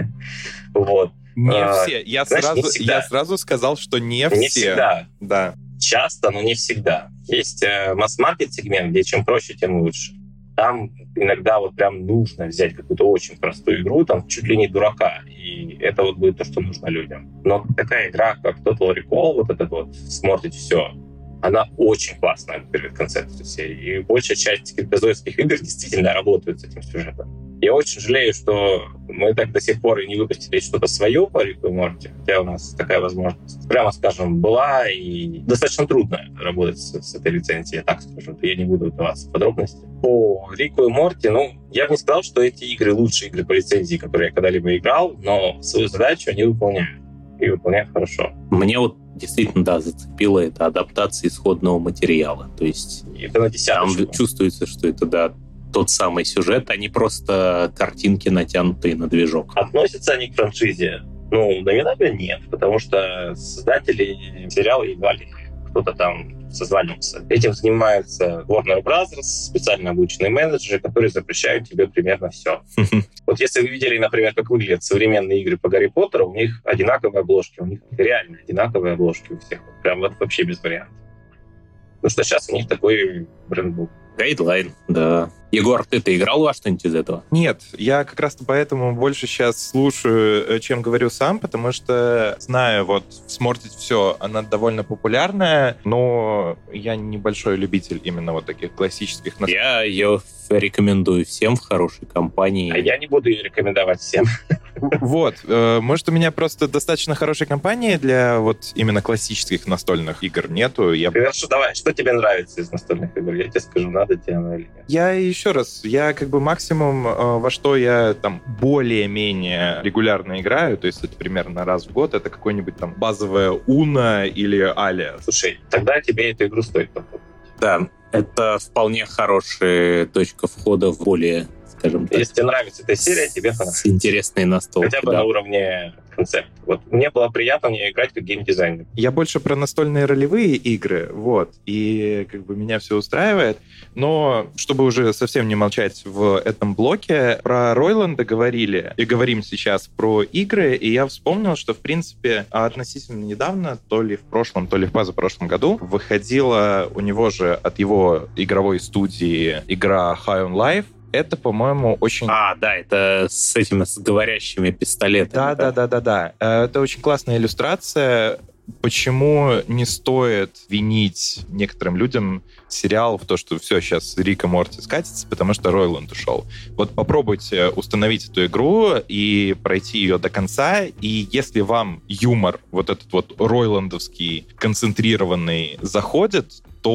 Speaker 2: Вот.
Speaker 3: Не все. Я сразу, я сразу сказал, что не все.
Speaker 2: Не всегда.
Speaker 3: Да.
Speaker 2: Часто, но не всегда. Есть масс-маркет сегмент, где чем проще, тем лучше. Там иногда вот прям нужно взять какую-то очень простую игру, там чуть ли не дурака, и это вот будет то, что нужно людям. Но такая игра, как Total Recall, вот этот вот «Смотрите все», она очень классная перед концепцией серии. И большая часть криптозоидских игр действительно работают с этим сюжетом. Я очень жалею, что мы так до сих пор и не выпустили что-то свое по Рику и Морти, хотя у нас такая возможность, прямо скажем, была, и достаточно трудно работать с, с этой лицензией, я так скажу, я не буду вдаваться в подробности. По Рику и Морти, ну, я бы не сказал, что эти игры лучшие игры по лицензии, которые я когда-либо играл, но свою задачу они выполняют. И выполняют хорошо.
Speaker 1: Мне вот действительно, да, зацепила это адаптация исходного материала. То есть
Speaker 2: это на десяточку.
Speaker 1: Там чувствуется, что это, да, тот самый сюжет, а не просто картинки, натянутые на движок.
Speaker 2: Относятся они к франшизе? Ну, номинально нет, потому что создатели сериала едва ли кто-то там созванивался. Этим занимаются Warner Bros., специально обученные менеджеры, которые запрещают тебе примерно все. Вот если вы видели, например, как выглядят современные игры по Гарри Поттеру, у них одинаковые обложки, у них реально одинаковые обложки у всех. Прям вот вообще без вариантов. Потому что сейчас у них такой брендбук.
Speaker 1: Гайдлайн, да. Егор, ты-то играл во что-нибудь из этого?
Speaker 3: Нет, я как раз поэтому больше сейчас слушаю, чем говорю сам, потому что знаю, вот «Смортить все», она довольно популярная, но я небольшой любитель именно вот таких классических настроек.
Speaker 1: Я ее рекомендую всем в хорошей компании.
Speaker 2: А я не буду ее рекомендовать всем.
Speaker 3: Вот. Может, у меня просто достаточно хорошей компании для вот именно классических настольных игр нету. Я...
Speaker 2: Хорошо, давай, что тебе нравится из настольных игр? Я тебе скажу, надо тебе она или нет.
Speaker 3: Я еще раз, я как бы максимум, во что я там более-менее регулярно играю, то есть это примерно раз в год, это какой-нибудь там базовая Уна или Алия.
Speaker 2: Слушай, тогда тебе эту игру стоит попробовать.
Speaker 1: Да, это вполне хорошая точка входа в более, скажем так...
Speaker 2: Если тебе нравится эта серия, тебе понравится.
Speaker 1: С интересной настолкой,
Speaker 2: хотя бы
Speaker 1: да.
Speaker 2: На уровне концепта. Вот мне было приятно мне играть как геймдизайнер.
Speaker 3: Я больше про настольные ролевые игры, вот, и как бы меня все устраивает. Но, чтобы уже совсем не молчать в этом блоке, про Ройланда говорили, и говорим сейчас про игры, и я вспомнил, что, в принципе, относительно недавно, то ли в прошлом, то ли в позапрошлом году, выходила у него же от его игровой студии игра High on Life. Это, по-моему, очень...
Speaker 1: А, да, это с этими с говорящими пистолетами.
Speaker 3: Да-да-да-да-да. Это очень классная иллюстрация. Почему не стоит винить некоторым людям сериал в то, что все, сейчас Рик и Морти скатится, потому что Ройланд ушел. Вот попробуйте установить эту игру и пройти ее до конца, и если вам юмор, вот этот вот ройландовский, концентрированный, заходит,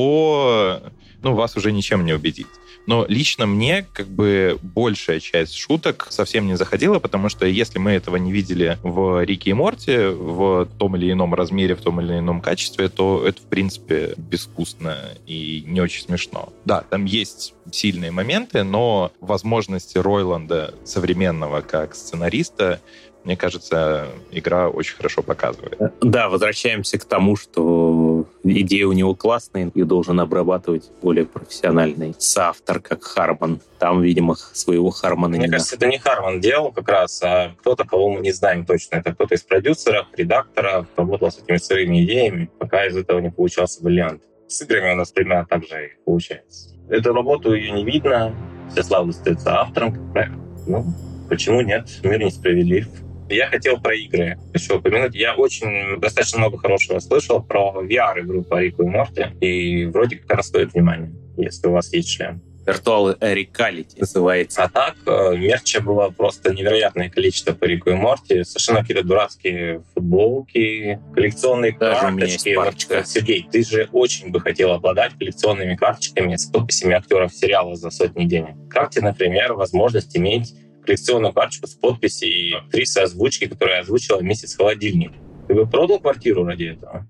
Speaker 3: то ну, вас уже ничем не убедить. Но лично мне как бы большая часть шуток совсем не заходила, потому что если мы этого не видели в Рике и Морти в том или ином размере, в том или ином качестве, то это, в принципе, безвкусно и не очень смешно. Да, там есть сильные моменты, но возможности Ройланда современного как сценариста, мне кажется, игра очень хорошо показывает.
Speaker 1: Да, возвращаемся к тому, что идея у него классная, ее должен обрабатывать более профессиональный соавтор, как Харман. Там, видимо, своего Хармана
Speaker 2: Мне
Speaker 1: не
Speaker 2: кажется, это не Харман делал как раз, а кто-то, кого мы не знаем точно. Это кто-то из продюсеров, редакторов, работал с этими сырыми идеями, пока из этого не получался вариант. С играми у нас примерно так же и получается. Эту работу ее не видно, вся слава достается авторам, как правило. Ну, почему нет? Мир несправедлив. Я хотел про игры еще упомянуть. Я очень достаточно много хорошего слышал про ви ар-игру по Рику и Морти, и вроде как она стоит внимания, если у вас есть шлем.
Speaker 1: Virtual Reality называется.
Speaker 2: А так, мерча было просто невероятное количество по Рику и Морти. Совершенно какие-то дурацкие футболки, коллекционные
Speaker 1: Даже
Speaker 2: карточки. Вот, Сергей, ты же очень бы хотел обладать коллекционными карточками с подписями актеров сериала за сотни денег. Как тебе, например, возможность иметь коллекционную карточку с подписью актрисы озвучки, которая озвучила «Миссис Холодильник»? Ты бы продал квартиру ради этого?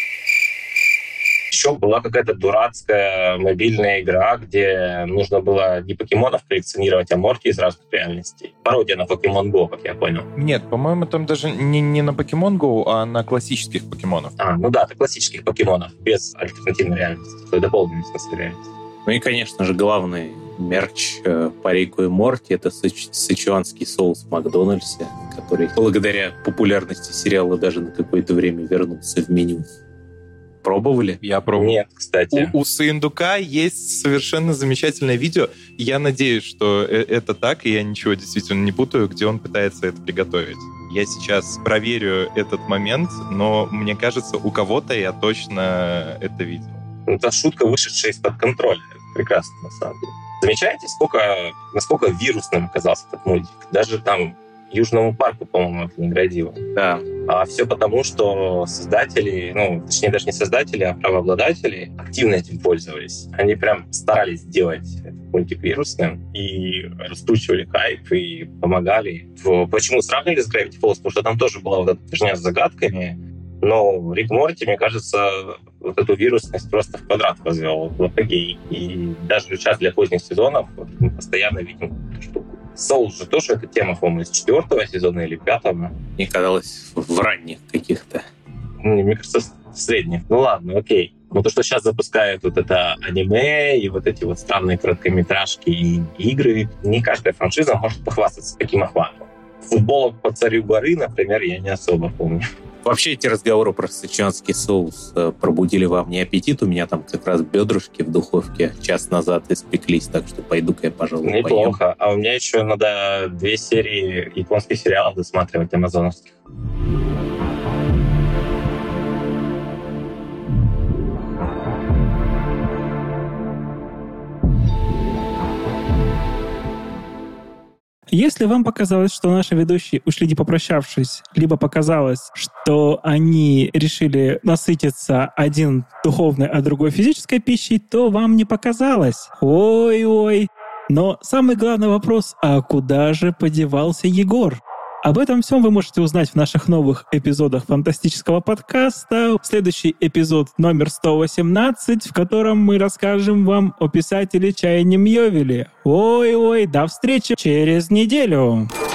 Speaker 2: Еще была какая-то дурацкая мобильная игра, где нужно было не покемонов коллекционировать, а Морти из разных реальностей. Пародия на Pokemon Go, как я понял.
Speaker 3: Нет, по-моему, там даже не, не на Pokemon Go, а на классических покемонов.
Speaker 2: А, ну да, это классических покемонов, без альтернативной реальности, то есть дополненной смысле реальности.
Speaker 1: Ну и, конечно же, главный мерч э, по Рику и Морти — это сыч- сычуанский соус в Макдональдсе, который благодаря популярности сериала даже на какое-то время вернулся в меню. Пробовали?
Speaker 3: Я пробовал.
Speaker 2: Нет, кстати.
Speaker 3: У, у Сыендука есть совершенно замечательное видео. Я надеюсь, что это так, и я ничего действительно не путаю, где он пытается это приготовить. Я сейчас проверю этот момент, но мне кажется, у кого-то я точно это видел.
Speaker 2: Это шутка, вышедшая из-под контроля. Это прекрасно, на самом деле. Замечаете, сколько, насколько вирусным оказался этот мультик? Даже там Южному парку, по-моему, это не грозило.
Speaker 1: Да.
Speaker 2: А все потому, что создатели, ну, точнее, даже не создатели, а правообладатели активно этим пользовались. Они прям старались сделать этот мультик вирусным и раскручивали хайп и помогали. Почему сравнили с Gravity Falls? Потому что там тоже была вот эта фигня с загадками. Но Рик Морти, мне кажется, вот эту вирусность просто в квадрат возвел, в апогей. И даже сейчас для поздних сезонов вот, мы постоянно видим эту штуку. Соус же тоже эта тема, по-моему, из четвертого сезона или пятого.
Speaker 1: Мне казалось, в ранних каких-то.
Speaker 2: Мне кажется, в средних. Ну ладно, окей. Но то, что сейчас запускают вот это аниме и вот эти вот странные короткометражки и игры, не каждая франшиза может похвастаться таким охватом. Футбол по царю горы, например, я не особо помню.
Speaker 1: Вообще эти разговоры про сычуанский соус пробудили во мне аппетит. У меня там как раз бедрышки в духовке час назад испеклись, так что пойду-ка я, пожалуй, поем.
Speaker 2: Неплохо. А у меня еще надо две серии японских сериалов досматривать, амазоновских.
Speaker 6: Если вам показалось, что наши ведущие ушли не попрощавшись, либо показалось, что они решили насытиться один духовной, а другой физической пищей, то вам не показалось. Ой-ой. Но самый главный вопрос, а куда же подевался Егор? Об этом всем вы можете узнать в наших новых эпизодах фантастического подкаста. Следующий эпизод номер сто восемнадцать, в котором мы расскажем вам о писателе Чайне Мьёвеле. Ой-ой, до встречи через неделю!